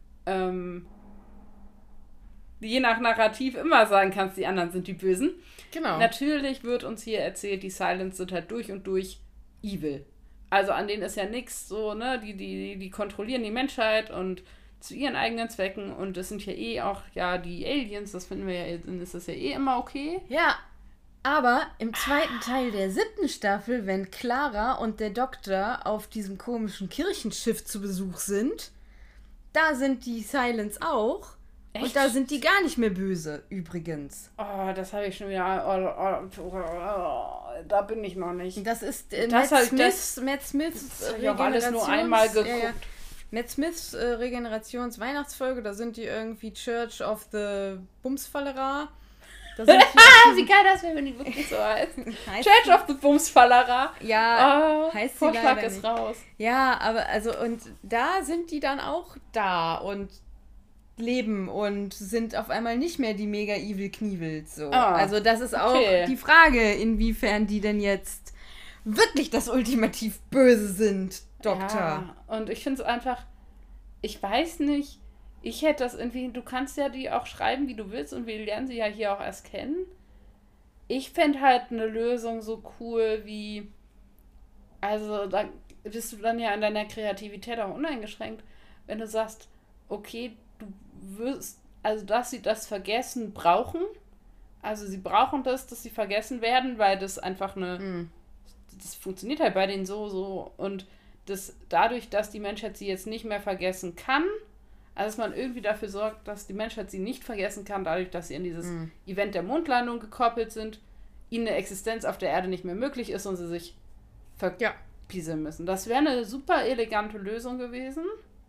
je nach Narrativ immer sagen kannst, die anderen sind die Bösen. Genau. Natürlich wird uns hier erzählt, die Silence sind halt durch und durch evil. Also an denen ist ja nichts so, ne? Die kontrollieren die Menschheit und zu ihren eigenen Zwecken und das sind ja auch, ja, die Aliens, das finden wir ja, ist das ja immer okay. Ja, aber im zweiten Teil der 7. Staffel, wenn Clara und der Doktor auf diesem komischen Kirchenschiff zu Besuch sind, da sind die Silence auch. Echt? Und da sind die gar nicht mehr böse, übrigens. Oh, das habe ich schon wieder. Da bin ich noch nicht. Das ist Matt Smiths Regenerations. Ich habe alles nur einmal geguckt. Ja. Matt Smiths Regenerations-Weihnachtsfolge, da sind die irgendwie Church of the Bumsfallera. Wie geil das wäre, wenn die wirklich so heißt. Church of the Bumsfallera. Ja, heißt sie Vorschlag ist raus. Ja, aber und da sind die dann auch da und leben und sind auf einmal nicht mehr die mega evil Knievels. So. Also das ist auch die Frage, inwiefern die denn jetzt wirklich das ultimativ Böse sind, Doktor. Ja, und ich finde es einfach, ich weiß nicht, ich hätte das irgendwie, du kannst ja die auch schreiben, wie du willst und wir lernen sie ja hier auch erst kennen. Ich fände halt eine Lösung so cool wie, also da bist du dann ja an deiner Kreativität auch uneingeschränkt, wenn du sagst, okay, du wirst, also dass sie das Vergessen brauchen, also sie brauchen das, dass sie vergessen werden, weil das einfach das funktioniert halt bei denen so und das dadurch, dass die Menschheit sie jetzt nicht mehr vergessen kann, also dass man irgendwie dafür sorgt, dass die Menschheit sie nicht vergessen kann, dadurch, dass sie in dieses Event der Mondlandung gekoppelt sind, ihnen eine Existenz auf der Erde nicht mehr möglich ist und sie sich verpieseln müssen. Das wäre eine super elegante Lösung gewesen.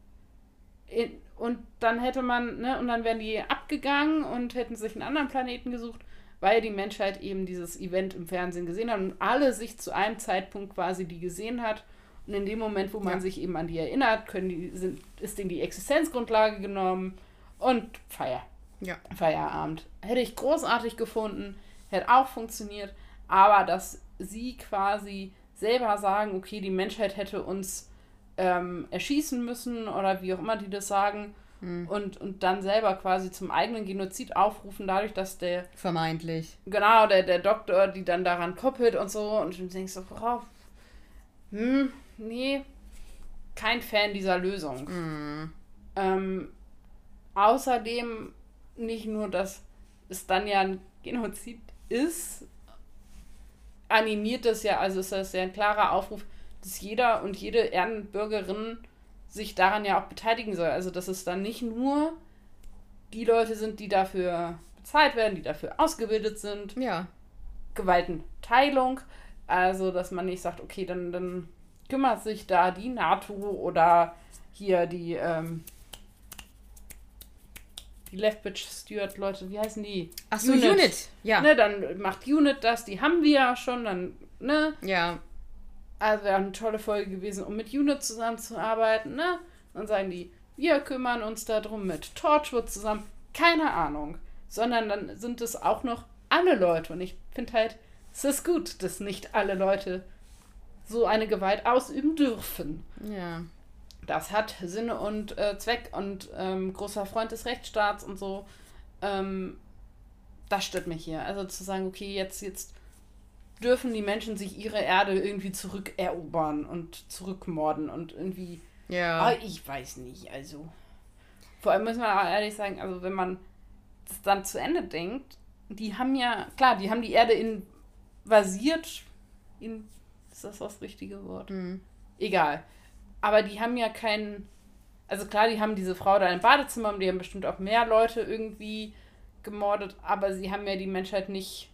Und dann hätte man, und dann wären die abgegangen und hätten sich einen anderen Planeten gesucht, weil die Menschheit eben dieses Event im Fernsehen gesehen hat und alle sich zu einem Zeitpunkt quasi die gesehen hat. Und in dem Moment, wo man sich eben an die erinnert, ist denen die Existenzgrundlage genommen und Feierabend. Hätte ich großartig gefunden, hätte auch funktioniert, aber dass sie quasi selber sagen, okay, die Menschheit hätte uns erschießen müssen oder wie auch immer die das sagen und dann selber quasi zum eigenen Genozid aufrufen, dadurch, dass der der Doktor die dann daran koppelt und so und du denkst so, worauf? Nee, kein Fan dieser Lösung. Außerdem nicht nur, dass es dann ja ein Genozid ist, animiert es ja, also ist das ja ein klarer Aufruf, dass jeder und jede Erdenbürgerin sich daran ja auch beteiligen soll. Also dass es dann nicht nur die Leute sind, die dafür bezahlt werden, die dafür ausgebildet sind. Ja. Gewaltenteilung. Also dass man nicht sagt, okay, dann kümmert sich da die NATO oder hier die Lethbridge Stewart Leute, wie heißen die? Ach so, Unit. Ja. Ne, dann macht Unit das, die haben wir ja schon, dann, ne? Ja. Also wäre eine tolle Folge gewesen, um mit Unit zusammenzuarbeiten, ne? Dann sagen die, wir kümmern uns darum mit Torchwood zusammen. Keine Ahnung. Sondern dann sind es auch noch alle Leute. Und ich finde halt, es ist gut, dass nicht alle Leute so eine Gewalt ausüben dürfen. Ja. Das hat Sinn und Zweck und großer Freund des Rechtsstaats und so. Das stört mich hier. Also zu sagen, okay, jetzt dürfen die Menschen sich ihre Erde irgendwie zurückerobern und zurückmorden und irgendwie... Ja. Ich weiß nicht, also... Vor allem muss man auch ehrlich sagen, also wenn man das dann zu Ende denkt, die haben ja... Klar, die haben die Erde invasiert. Ist das richtige Wort? Egal. Aber die haben ja keinen... Also klar, die haben diese Frau da im Badezimmer und die haben bestimmt auch mehr Leute irgendwie gemordet, aber sie haben ja die Menschheit nicht...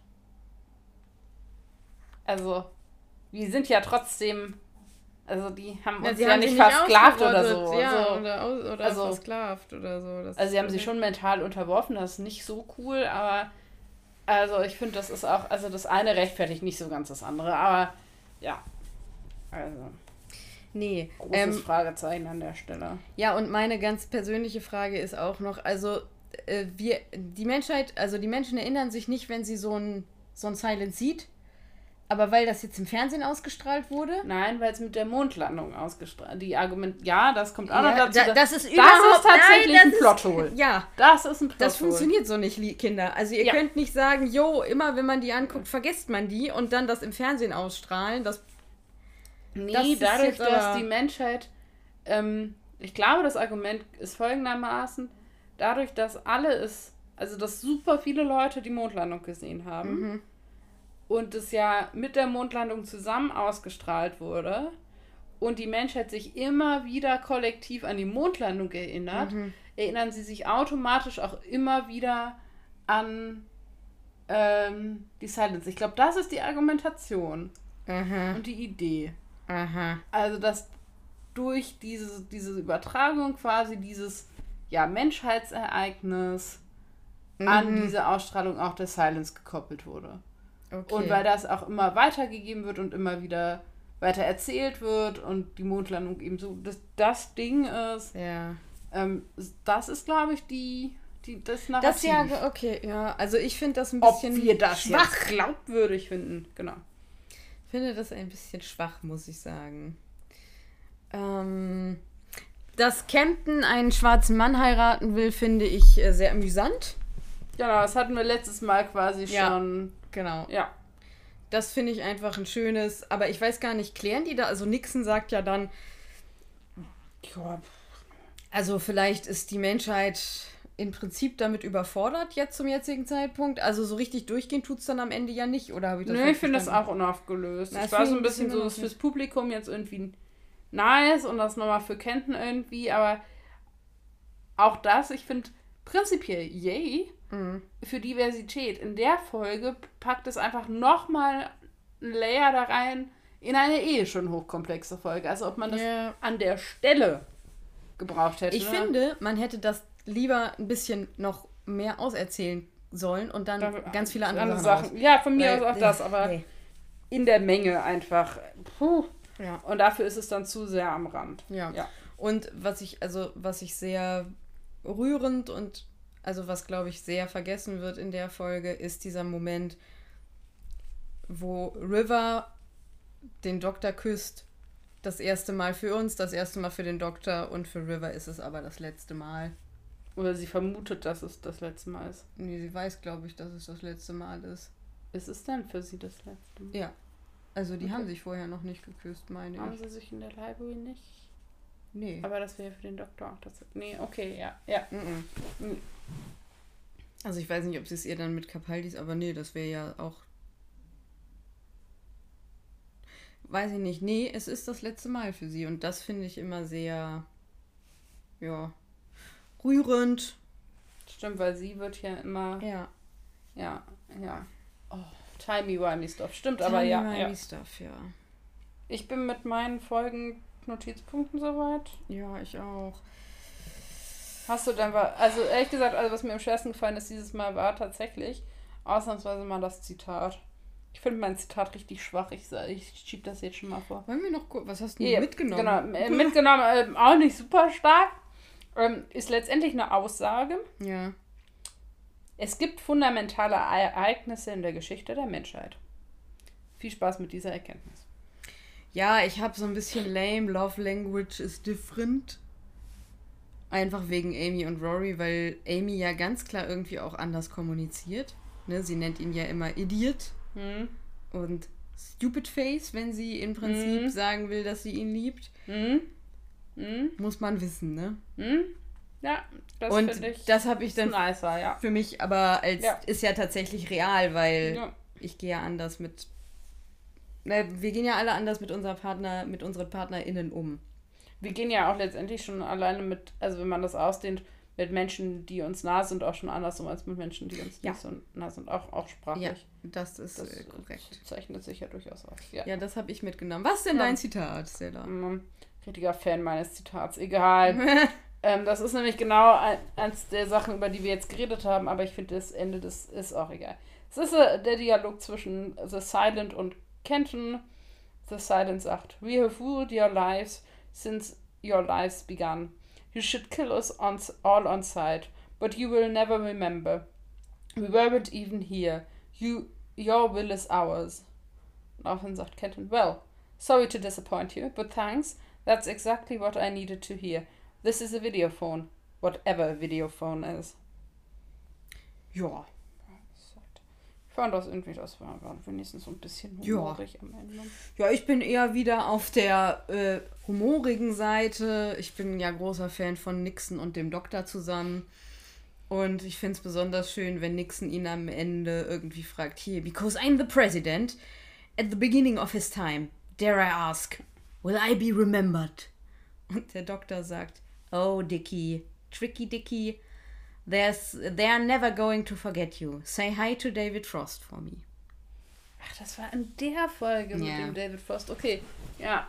Also, wir sind ja trotzdem, also die haben uns ja nicht versklavt oder so. Ja, oder versklavt oder so. Also sie haben sie schon mental unterworfen, das ist nicht so cool, aber Also ich finde, das ist auch, also das eine rechtfertigt nicht so ganz das andere, aber ja, also Nee. großes Fragezeichen an der Stelle. Ja, und meine ganz persönliche Frage ist auch noch, also die Menschen erinnern sich nicht, wenn sie so ein Silent sieht, aber weil das jetzt im Fernsehen ausgestrahlt wurde. Nein, weil es mit der Mondlandung ausgestrahlt. Ja, das kommt auch noch dazu. Das ist tatsächlich ein Plothole. Ja. Das ist ein Plothole. Das funktioniert so nicht, Kinder. Also ihr könnt nicht sagen, immer wenn man die anguckt, vergesst man die und dann das im Fernsehen ausstrahlen. Nee, dadurch, dass die Menschheit, ich glaube, das Argument ist folgendermaßen, dadurch, dass dass super viele Leute die Mondlandung gesehen haben und es ja mit der Mondlandung zusammen ausgestrahlt wurde und die Menschheit sich immer wieder kollektiv an die Mondlandung erinnert, erinnern sie sich automatisch auch immer wieder an die Silence. Ich glaube, das ist die Argumentation und die Idee. Aha. Also, dass durch diese Übertragung quasi dieses Menschheitsereignis an diese Ausstrahlung auch der Silence gekoppelt wurde. Okay. Und weil das auch immer weitergegeben wird und immer wieder weiter erzählt wird und die Mondlandung eben so das Ding ist. Ja. Das ist, glaube ich, das Narrativ. Okay, ja. Also ich finde das ein bisschen schwach. Ob wir das schwach jetzt glaubwürdig finden, genau. Ich finde das ein bisschen schwach, muss ich sagen. Dass Camden einen schwarzen Mann heiraten will, finde ich sehr amüsant. Genau, das hatten wir letztes Mal quasi schon. Genau. Ja. Das finde ich einfach ein schönes, aber ich weiß gar nicht, klären die da? Also Nixon sagt ja dann, also vielleicht ist die Menschheit im Prinzip damit überfordert jetzt zum jetzigen Zeitpunkt. Also so richtig durchgehen tut es dann am Ende ja nicht, oder habe ich das ich finde das auch unaufgelöst. Das war so ein bisschen so fürs Publikum jetzt irgendwie nice und das nochmal für Kenton irgendwie, aber auch das, ich finde prinzipiell yay für Diversität. In der Folge packt es einfach nochmal ein Layer da rein in eine schon hochkomplexe Folge. Also ob man das an der Stelle gebraucht hätte. Ich finde, man hätte das lieber ein bisschen noch mehr auserzählen sollen und dann ganz viele andere Sachen. Ja, von mir aus auch das, aber in der Menge einfach. Ja. Und dafür ist es dann zu sehr am Rand. Ja. Und was ich sehr rührend und was, glaube ich, sehr vergessen wird in der Folge, ist dieser Moment, wo River den Doktor küsst. Das erste Mal für uns, das erste Mal für den Doktor und für River ist es aber das letzte Mal. Oder sie vermutet, dass es das letzte Mal ist. Nee, sie weiß, glaube ich, dass es das letzte Mal ist. Ist es denn für sie das letzte Mal? Ja. Also die haben sich vorher noch nicht geküsst, meine ich. Haben sie sich in der Library nicht? Nee. Aber das wäre für den Doktor auch das... Nee, okay, ja. Also ich weiß nicht, ob sie es ihr dann mit Capaldis, aber nee, das wäre ja auch... Weiß ich nicht. Nee, es ist das letzte Mal für sie und das finde ich immer sehr... rührend. Stimmt, weil sie wird ja immer... Ja. Oh, timey-wimey stuff. Stimmt, aber ja. Timey-wimey stuff, ja. Ich bin mit meinen Folgen-Notizpunkten soweit. Ja, ich auch. Hast du denn... Also ehrlich gesagt, was mir am schwersten gefallen ist dieses Mal, war tatsächlich ausnahmsweise mal das Zitat. Ich finde mein Zitat richtig schwach. Ich schiebe das jetzt schon mal vor. Wollen wir noch gucken? Was hast du mitgenommen? Genau, mitgenommen. Auch nicht super stark. Ist letztendlich eine Aussage. Ja. Es gibt fundamentale Ereignisse in der Geschichte der Menschheit. Viel Spaß mit dieser Erkenntnis. Ja, ich habe so ein bisschen lame. Love language is different. Einfach wegen Amy und Rory, weil Amy ja ganz klar irgendwie auch anders kommuniziert. Ne? Sie nennt ihn ja immer Idiot. Und Stupid Face, wenn sie im Prinzip sagen will, dass sie ihn liebt. Muss man wissen, ne? Ja, das finde ich. Und das habe ich dann nicer, ja. für mich aber ist ja tatsächlich real, weil ich gehe ja anders mit. Wir gehen ja alle anders mit unseren PartnerInnen um. Wir gehen ja auch letztendlich schon alleine mit, also wenn man das ausdehnt, mit Menschen, die uns nah sind, auch schon anders um als mit Menschen, die uns nicht so nah sind, auch sprachlich. Ja, das ist korrekt. Das zeichnet sich ja durchaus aus. Ja, das habe ich mitgenommen. Was ist denn dein Zitat, Stella? Richtiger Fan meines Zitats, egal. Das ist nämlich genau eins der Sachen, über die wir jetzt geredet haben, aber ich finde, das Ende, das ist auch egal. Es ist der Dialog zwischen The Silent und Kenton. The Silent sagt, "We have ruled your lives since your lives began. You should kill us all on sight, but you will never remember. We weren't even here. Your will is ours." Daraufhin sagt Kenton, "Well, sorry to disappoint you, but thanks. That's exactly what I needed to hear. This is a videophone. Whatever a videophone is." Ja. Ich fand das irgendwie, das war wenigstens so ein bisschen humorig am Ende. Ja, ich bin eher wieder auf der humorigen Seite. Ich bin ja großer Fan von Nixon und dem Doktor zusammen. Und ich finde es besonders schön, wenn Nixon ihn am Ende irgendwie fragt, hier, "Because I'm the president, at the beginning of his time, dare I ask, will I be remembered?" Und der Doktor sagt, "Oh, Dickie, tricky Dickie, they're never going to forget you. Say hi to David Frost for me." Ach, das war in der Folge mit dem David Frost. Okay, ja.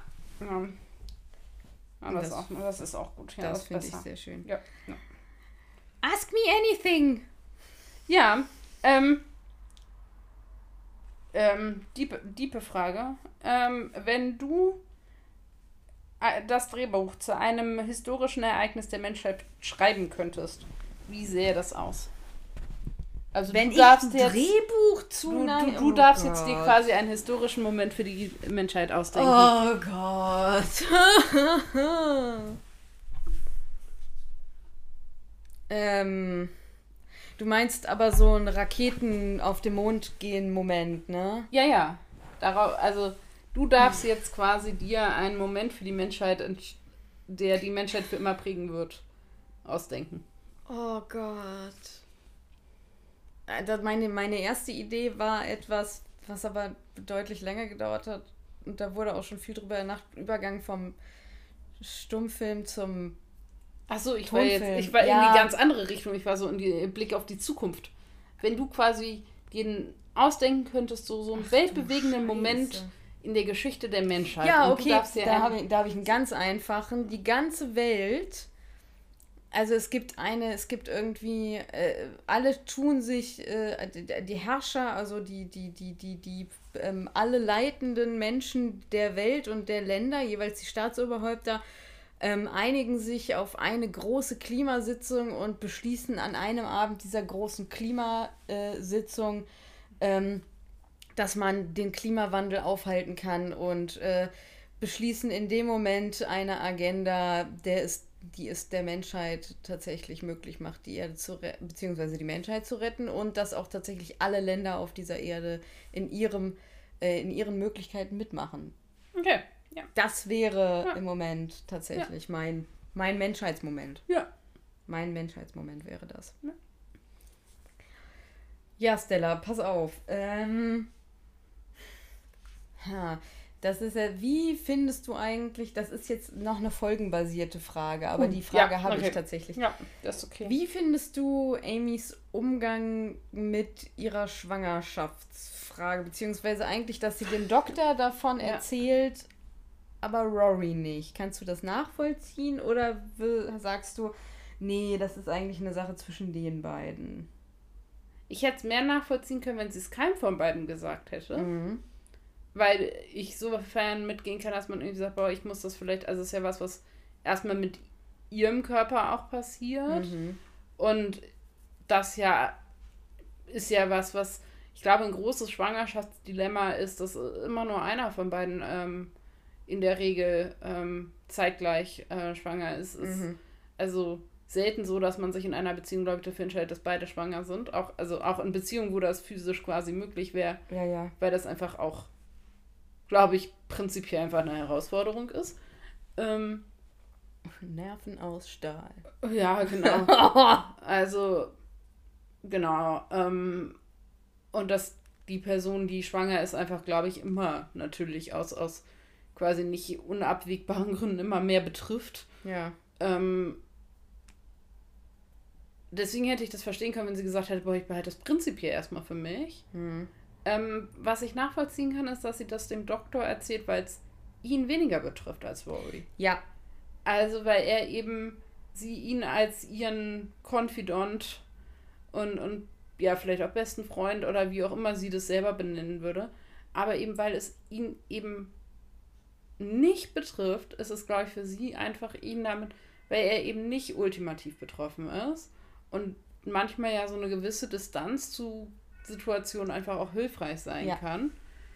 Das ist auch gut. Ja, das finde ich sehr schön. Ja. Ask me anything. Ja, diepe Frage. Wenn du das Drehbuch zu einem historischen Ereignis der Menschheit schreiben könntest, wie sähe das aus? Also wenn du darfst ich ein Drehbuch zu du darfst jetzt dir quasi einen historischen Moment für die Menschheit ausdenken. Oh Gott. Du meinst aber so ein Raketen auf den Mond gehen Moment, ne? Ja. Also du darfst jetzt quasi dir einen Moment für die Menschheit, der die Menschheit für immer prägen wird, ausdenken. Oh Gott. Meine erste Idee war etwas, was aber deutlich länger gedauert hat. Und da wurde auch schon viel drüber nach Übergang vom Stummfilm zum Achso, ich war in die ganz andere Richtung. Ich war so in die Blick auf die Zukunft. Wenn du quasi den ausdenken könntest, so einen weltbewegenden Moment in der Geschichte der Menschheit. Ja, okay, da habe ich einen ganz einfachen. Die ganze Welt, also es gibt irgendwie, alle tun sich, die Herrscher, also die alle leitenden Menschen der Welt und der Länder, jeweils die Staatsoberhäupter, einigen sich auf eine große Klimasitzung und beschließen an einem Abend dieser großen Klimasitzung, dass man den Klimawandel aufhalten kann und beschließen in dem Moment eine Agenda, die es der Menschheit tatsächlich möglich macht, die Erde beziehungsweise die Menschheit zu retten und dass auch tatsächlich alle Länder auf dieser Erde in ihren Möglichkeiten mitmachen. Okay. Ja. Das wäre im Moment tatsächlich mein Menschheitsmoment. Ja. Mein Menschheitsmoment wäre das. Ja, Stella, pass auf. Das ist ja, wie findest du eigentlich, das ist jetzt noch eine folgenbasierte Frage, aber die Frage habe ich tatsächlich. Ja, das ist okay. Wie findest du Amys Umgang mit ihrer Schwangerschaftsfrage, beziehungsweise eigentlich, dass sie dem Doktor davon erzählt, aber Rory nicht? Kannst du das nachvollziehen oder sagst du, nee, das ist eigentlich eine Sache zwischen den beiden? Ich hätte es mehr nachvollziehen können, wenn sie es keinem von beiden gesagt hätte. Mhm. Weil ich sofern mitgehen kann, dass man irgendwie sagt, boah, ich muss das vielleicht, also es ist ja was erstmal mit ihrem Körper auch passiert. Mhm. Und das ist ja was ich glaube, ein großes Schwangerschaftsdilemma ist, dass immer nur einer von beiden in der Regel zeitgleich schwanger ist. Ist also selten so, dass man sich in einer Beziehung, glaube ich, dafür entscheidet, dass beide schwanger sind. Auch in Beziehungen, wo das physisch quasi möglich wäre. Ja. Weil das einfach auch, glaube ich, prinzipiell einfach eine Herausforderung ist. Nerven aus Stahl. Ja, genau. Also, genau. Und dass die Person, die schwanger ist, einfach, glaube ich, immer natürlich aus quasi nicht unabwegbaren Gründen immer mehr betrifft. Ja. Deswegen hätte ich das verstehen können, wenn sie gesagt hätte, boah, ich behalte das prinzipiell erstmal für mich. Was ich nachvollziehen kann, ist, dass sie das dem Doktor erzählt, weil es ihn weniger betrifft als Rory. Ja. Also, weil er eben sie ihn als ihren Confidant und ja, vielleicht auch besten Freund oder wie auch immer sie das selber benennen würde. Aber eben, weil es ihn eben nicht betrifft, ist es, glaube ich, für sie einfach ihn damit, weil er eben nicht ultimativ betroffen ist und manchmal ja so eine gewisse Distanz zu Situationen einfach auch hilfreich sein kann.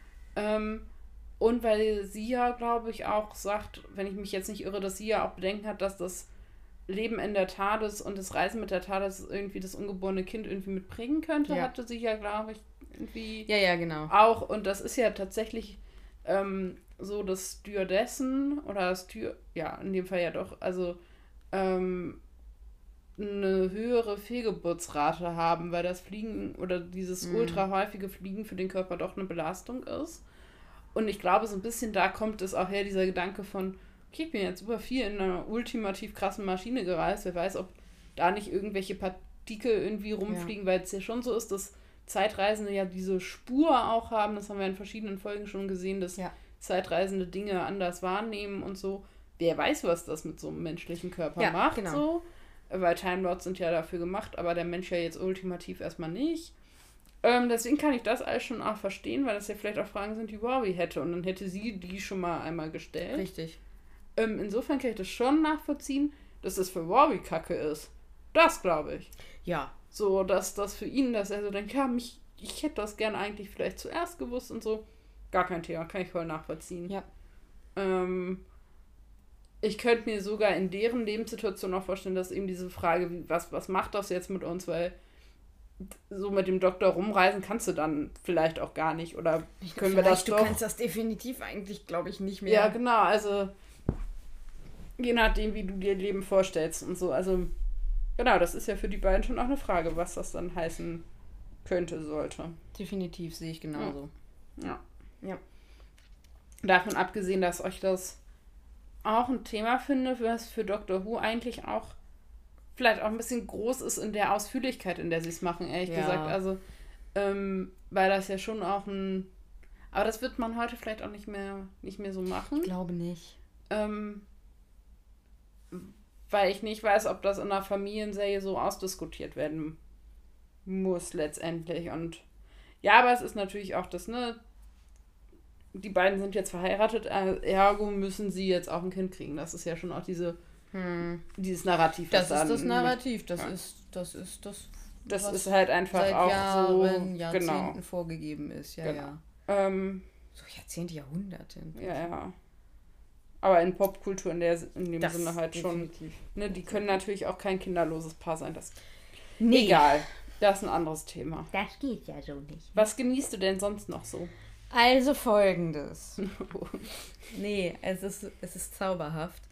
Und weil sie ja, glaube ich, auch sagt, wenn ich mich jetzt nicht irre, dass sie ja auch Bedenken hat, dass das Leben in der TARDIS und das Reisen mit der TARDIS irgendwie das ungeborene Kind irgendwie mitbringen könnte, hatte sie ja, glaube ich, irgendwie genau. auch. Und das ist ja tatsächlich so, dass Stewardessen oder in dem Fall ja doch, also eine höhere Fehlgeburtsrate haben, weil das Fliegen oder dieses ultra häufige Fliegen für den Körper doch eine Belastung ist. Und ich glaube, so ein bisschen da kommt es auch her, dieser Gedanke von, okay, ich bin jetzt über viel in einer ultimativ krassen Maschine gereist, wer weiß, ob da nicht irgendwelche Partikel irgendwie rumfliegen, weil es ja schon so ist, dass Zeitreisende ja diese Spur auch haben, das haben wir in verschiedenen Folgen schon gesehen, dass Zeitreisende Dinge anders wahrnehmen und so. Wer weiß, was das mit so einem menschlichen Körper macht, so. Weil Time Lords sind ja dafür gemacht, aber der Mensch ja jetzt ultimativ erstmal nicht. Deswegen kann ich das alles schon auch verstehen, weil das ja vielleicht auch Fragen sind, die Rory hätte. Und dann hätte sie die schon mal einmal gestellt. Richtig. Insofern kann ich das schon nachvollziehen, dass das für Rory Kacke ist. Das glaube ich. Ja. So, dass das für ihn, dass er so denkt, ja, ich hätte das gerne eigentlich vielleicht zuerst gewusst und so. Gar kein Thema, kann ich voll nachvollziehen. Ja. Ich könnte mir sogar in deren Lebenssituation auch vorstellen, dass eben diese Frage, was macht das jetzt mit uns, weil so mit dem Doktor rumreisen kannst du dann vielleicht auch gar nicht, oder können wir das doch? Du kannst das definitiv eigentlich, glaube ich, nicht mehr. Ja, genau, also je nachdem, wie du dir Leben vorstellst und so, also genau, das ist ja für die beiden schon auch eine Frage, was das dann heißen könnte, sollte. Definitiv, sehe ich genauso. Ja. Davon abgesehen, dass euch das auch ein Thema finde, was für Doctor Who eigentlich auch vielleicht auch ein bisschen groß ist in der Ausführlichkeit, in der sie es machen, ehrlich gesagt. Also, weil das ja schon auch aber das wird man heute vielleicht auch nicht mehr so machen. Ich glaube nicht. Weil ich nicht weiß, ob das in einer Familienserie so ausdiskutiert werden muss letztendlich. Und ja, aber es ist natürlich auch das, ne? Die beiden sind jetzt verheiratet, ergo müssen sie jetzt auch ein Kind kriegen. Das ist ja schon auch dieses Narrativ. Das ist das Narrativ. Das ist halt einfach auch Jahren, so Jahrzehnten vorgegeben ist. Ja, genau. So Jahrzehnte, Jahrhunderte. Ja. Aber in Popkultur in dem Sinne halt definitiv. schon. Ne, die können natürlich auch kein kinderloses Paar sein. Nee. Egal. Das ist ein anderes Thema. Das geht ja so nicht. Was genießt du denn sonst noch so? Also Folgendes. Nee, es ist zauberhaft.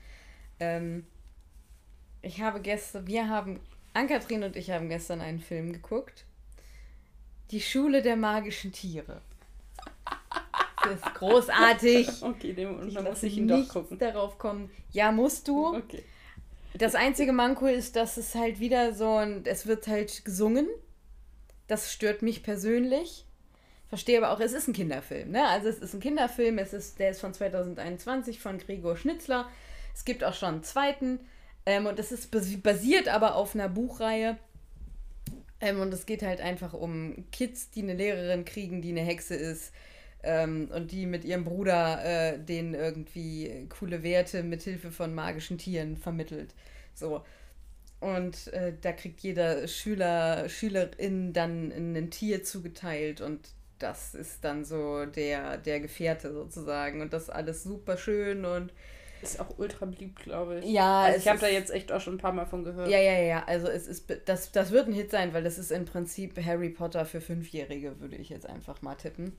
Ann-Kathrin und ich haben gestern einen Film geguckt. Die Schule der magischen Tiere. Das ist großartig. Okay, dann muss ich ihn doch gucken. Darauf kommen. Ja, musst du. Okay. Das einzige Manko ist, dass es halt wieder es wird halt gesungen. Das stört mich persönlich. Verstehe aber auch, es ist ein Kinderfilm, ne? Also es ist ein Kinderfilm, der ist von 2021 von Gregor Schnitzler. Es gibt auch schon einen zweiten. Und es ist basiert aber auf einer Buchreihe. Und es geht halt einfach um Kids, die eine Lehrerin kriegen, die eine Hexe ist. Und die mit ihrem Bruder denen irgendwie coole Werte mit Hilfe von magischen Tieren vermittelt. So. Und da kriegt jeder Schülerin dann ein Tier zugeteilt und das ist dann so der Gefährte sozusagen. Und das ist alles super schön und ist auch ultra beliebt, glaube ich. Ja, also ich habe da jetzt echt auch schon ein paar Mal von gehört. Ja. Also das wird ein Hit sein, weil das ist im Prinzip Harry Potter für 5-Jährige, würde ich jetzt einfach mal tippen.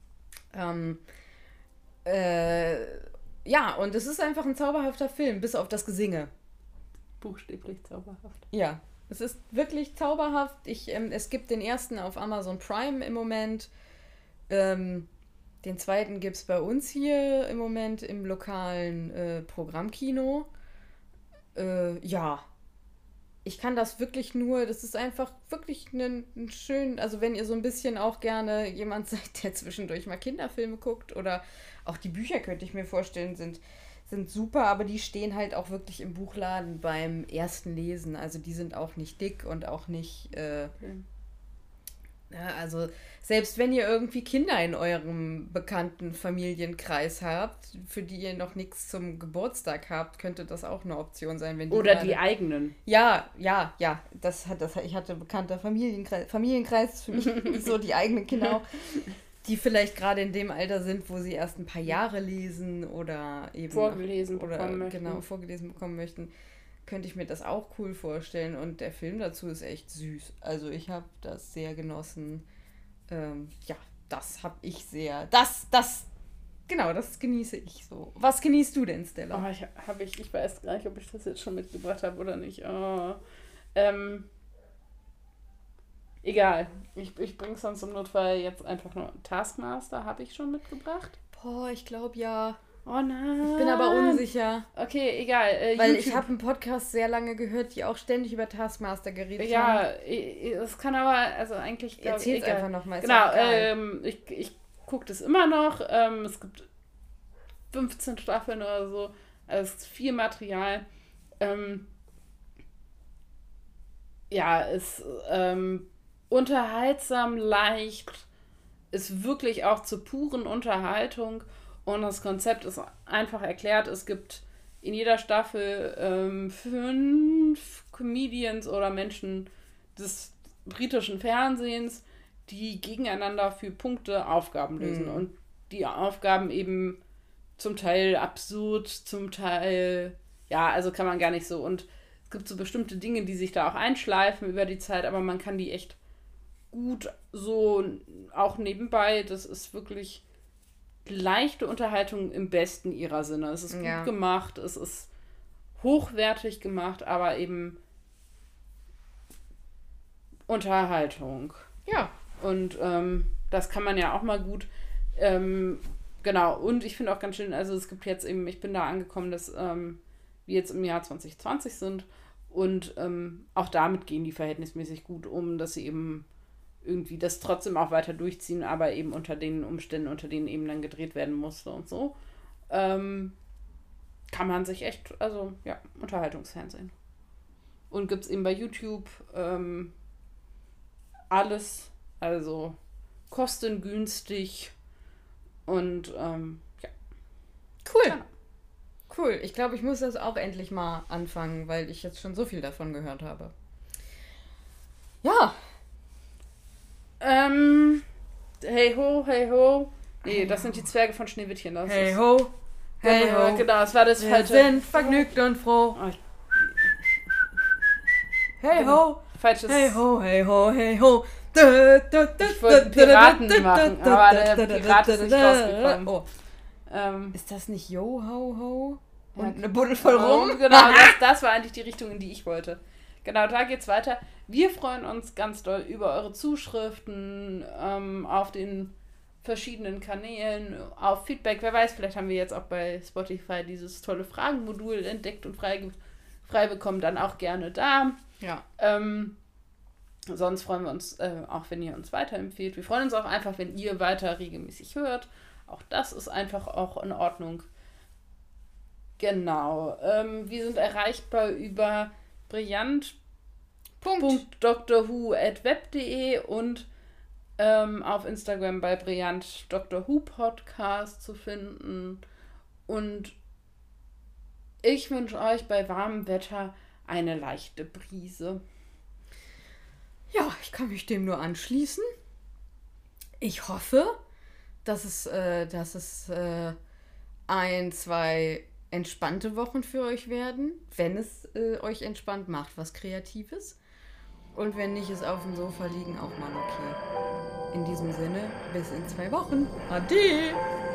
Ja, und es ist einfach ein zauberhafter Film, bis auf das Gesinge. Buchstäblich zauberhaft. Ja, es ist wirklich zauberhaft. Es gibt den ersten auf Amazon Prime im Moment. Den zweiten gibt es bei uns hier im Moment im lokalen Programmkino. Ja. Ich kann das wirklich das ist einfach wirklich ein schön, also wenn ihr so ein bisschen auch gerne jemand seid, der zwischendurch mal Kinderfilme guckt oder auch die Bücher, könnte ich mir vorstellen, sind sind super, aber die stehen halt auch wirklich im Buchladen beim ersten Lesen. Also die sind auch nicht dick und auch nicht... Ja, also selbst wenn ihr irgendwie Kinder in eurem bekannten Familienkreis habt, für die ihr noch nichts zum Geburtstag habt, könnte das auch eine Option sein, wenn die Oder gerade... die eigenen. Ja. Ich hatte bekannter Familienkreis. Familienkreis ist für mich so die eigenen Kinder auch, die vielleicht gerade in dem Alter sind, wo sie erst ein paar Jahre lesen oder eben vorgelesen bekommen möchten. Genau, vorgelesen bekommen möchten. Könnte ich mir das auch cool vorstellen. Und der Film dazu ist echt süß. Also ich habe das sehr genossen. Das habe ich sehr... Genau, das genieße ich so. Was genießt du denn, Stella? Oh, ich weiß gar nicht, ob ich das jetzt schon mitgebracht habe oder nicht. Oh. Egal. Ich bringe es sonst im Notfall jetzt einfach nur. Taskmaster habe ich schon mitgebracht. Boah, ich glaube ja. Oh nein. Ich bin aber unsicher. Okay, egal. Weil YouTube. Ich habe einen Podcast sehr lange gehört, die auch ständig über Taskmaster geredet haben. Ja, es kann aber, also eigentlich... Erzähl's einfach nochmal. Genau, ich gucke das immer noch. Es gibt 15 Staffeln oder so. Also es ist viel Material. Ist unterhaltsam, leicht, ist wirklich auch zur puren Unterhaltung. Und das Konzept ist einfach erklärt. Es gibt in jeder Staffel 5 Comedians oder Menschen des britischen Fernsehens, die gegeneinander für Punkte Aufgaben lösen. Und die Aufgaben eben zum Teil absurd, zum Teil, also kann man gar nicht so. Und es gibt so bestimmte Dinge, die sich da auch einschleifen über die Zeit, aber man kann die echt gut so auch nebenbei. Das ist wirklich... leichte Unterhaltung im besten ihrer Sinne. Es ist gut gemacht, es ist hochwertig gemacht, aber eben Unterhaltung. Ja. Und das kann man ja auch mal gut. Genau, und ich finde auch ganz schön, also es gibt jetzt eben, ich bin da angekommen, dass wir jetzt im Jahr 2020 sind und auch damit gehen die verhältnismäßig gut um, dass sie eben irgendwie das trotzdem auch weiter durchziehen, aber eben unter den Umständen, unter denen eben dann gedreht werden musste und so, kann man sich echt, Unterhaltungsfernsehen. Und gibt es eben bei YouTube alles, also kostengünstig und Cool. Genau. Cool. Ich glaube, ich muss das auch endlich mal anfangen, weil ich jetzt schon so viel davon gehört habe. Ja. Hey ho, hey ho. Nee, das sind die Zwerge von Schneewittchen. Das hey ho, hey ho. Genau, das war das falsche. Wir sind vergnügt und froh. Hey ho. Falsches. Hey ho, hey ho, hey ho. Ich wollte Piraten machen, aber der Pirat ist nicht rausgekommen. Oh. Ist das nicht Yo, ho, ho? Und eine Buddel voll rum? Genau, das war eigentlich die Richtung, in die ich wollte. Genau, da geht's weiter. Wir freuen uns ganz doll über eure Zuschriften auf den verschiedenen Kanälen, auf Feedback. Wer weiß, vielleicht haben wir jetzt auch bei Spotify dieses tolle Fragenmodul entdeckt und frei bekommen, dann auch gerne da. Ja. Sonst freuen wir uns auch, wenn ihr uns weiterempfehlt. Wir freuen uns auch einfach, wenn ihr weiter regelmäßig hört. Auch das ist einfach auch in Ordnung. Genau. Wir sind erreichbar über brillant.drwho@web.de und auf Instagram bei Brillant Dr. Who Podcast zu finden. Und ich wünsche euch bei warmem Wetter eine leichte Brise. Ja, ich kann mich dem nur anschließen. Ich hoffe, dass es 1-2 entspannte Wochen für euch werden, wenn es euch entspannt macht, was Kreatives. Und wenn nicht, ist auf dem Sofa liegen auch mal okay. In diesem Sinne, bis in 2 Wochen. Ade!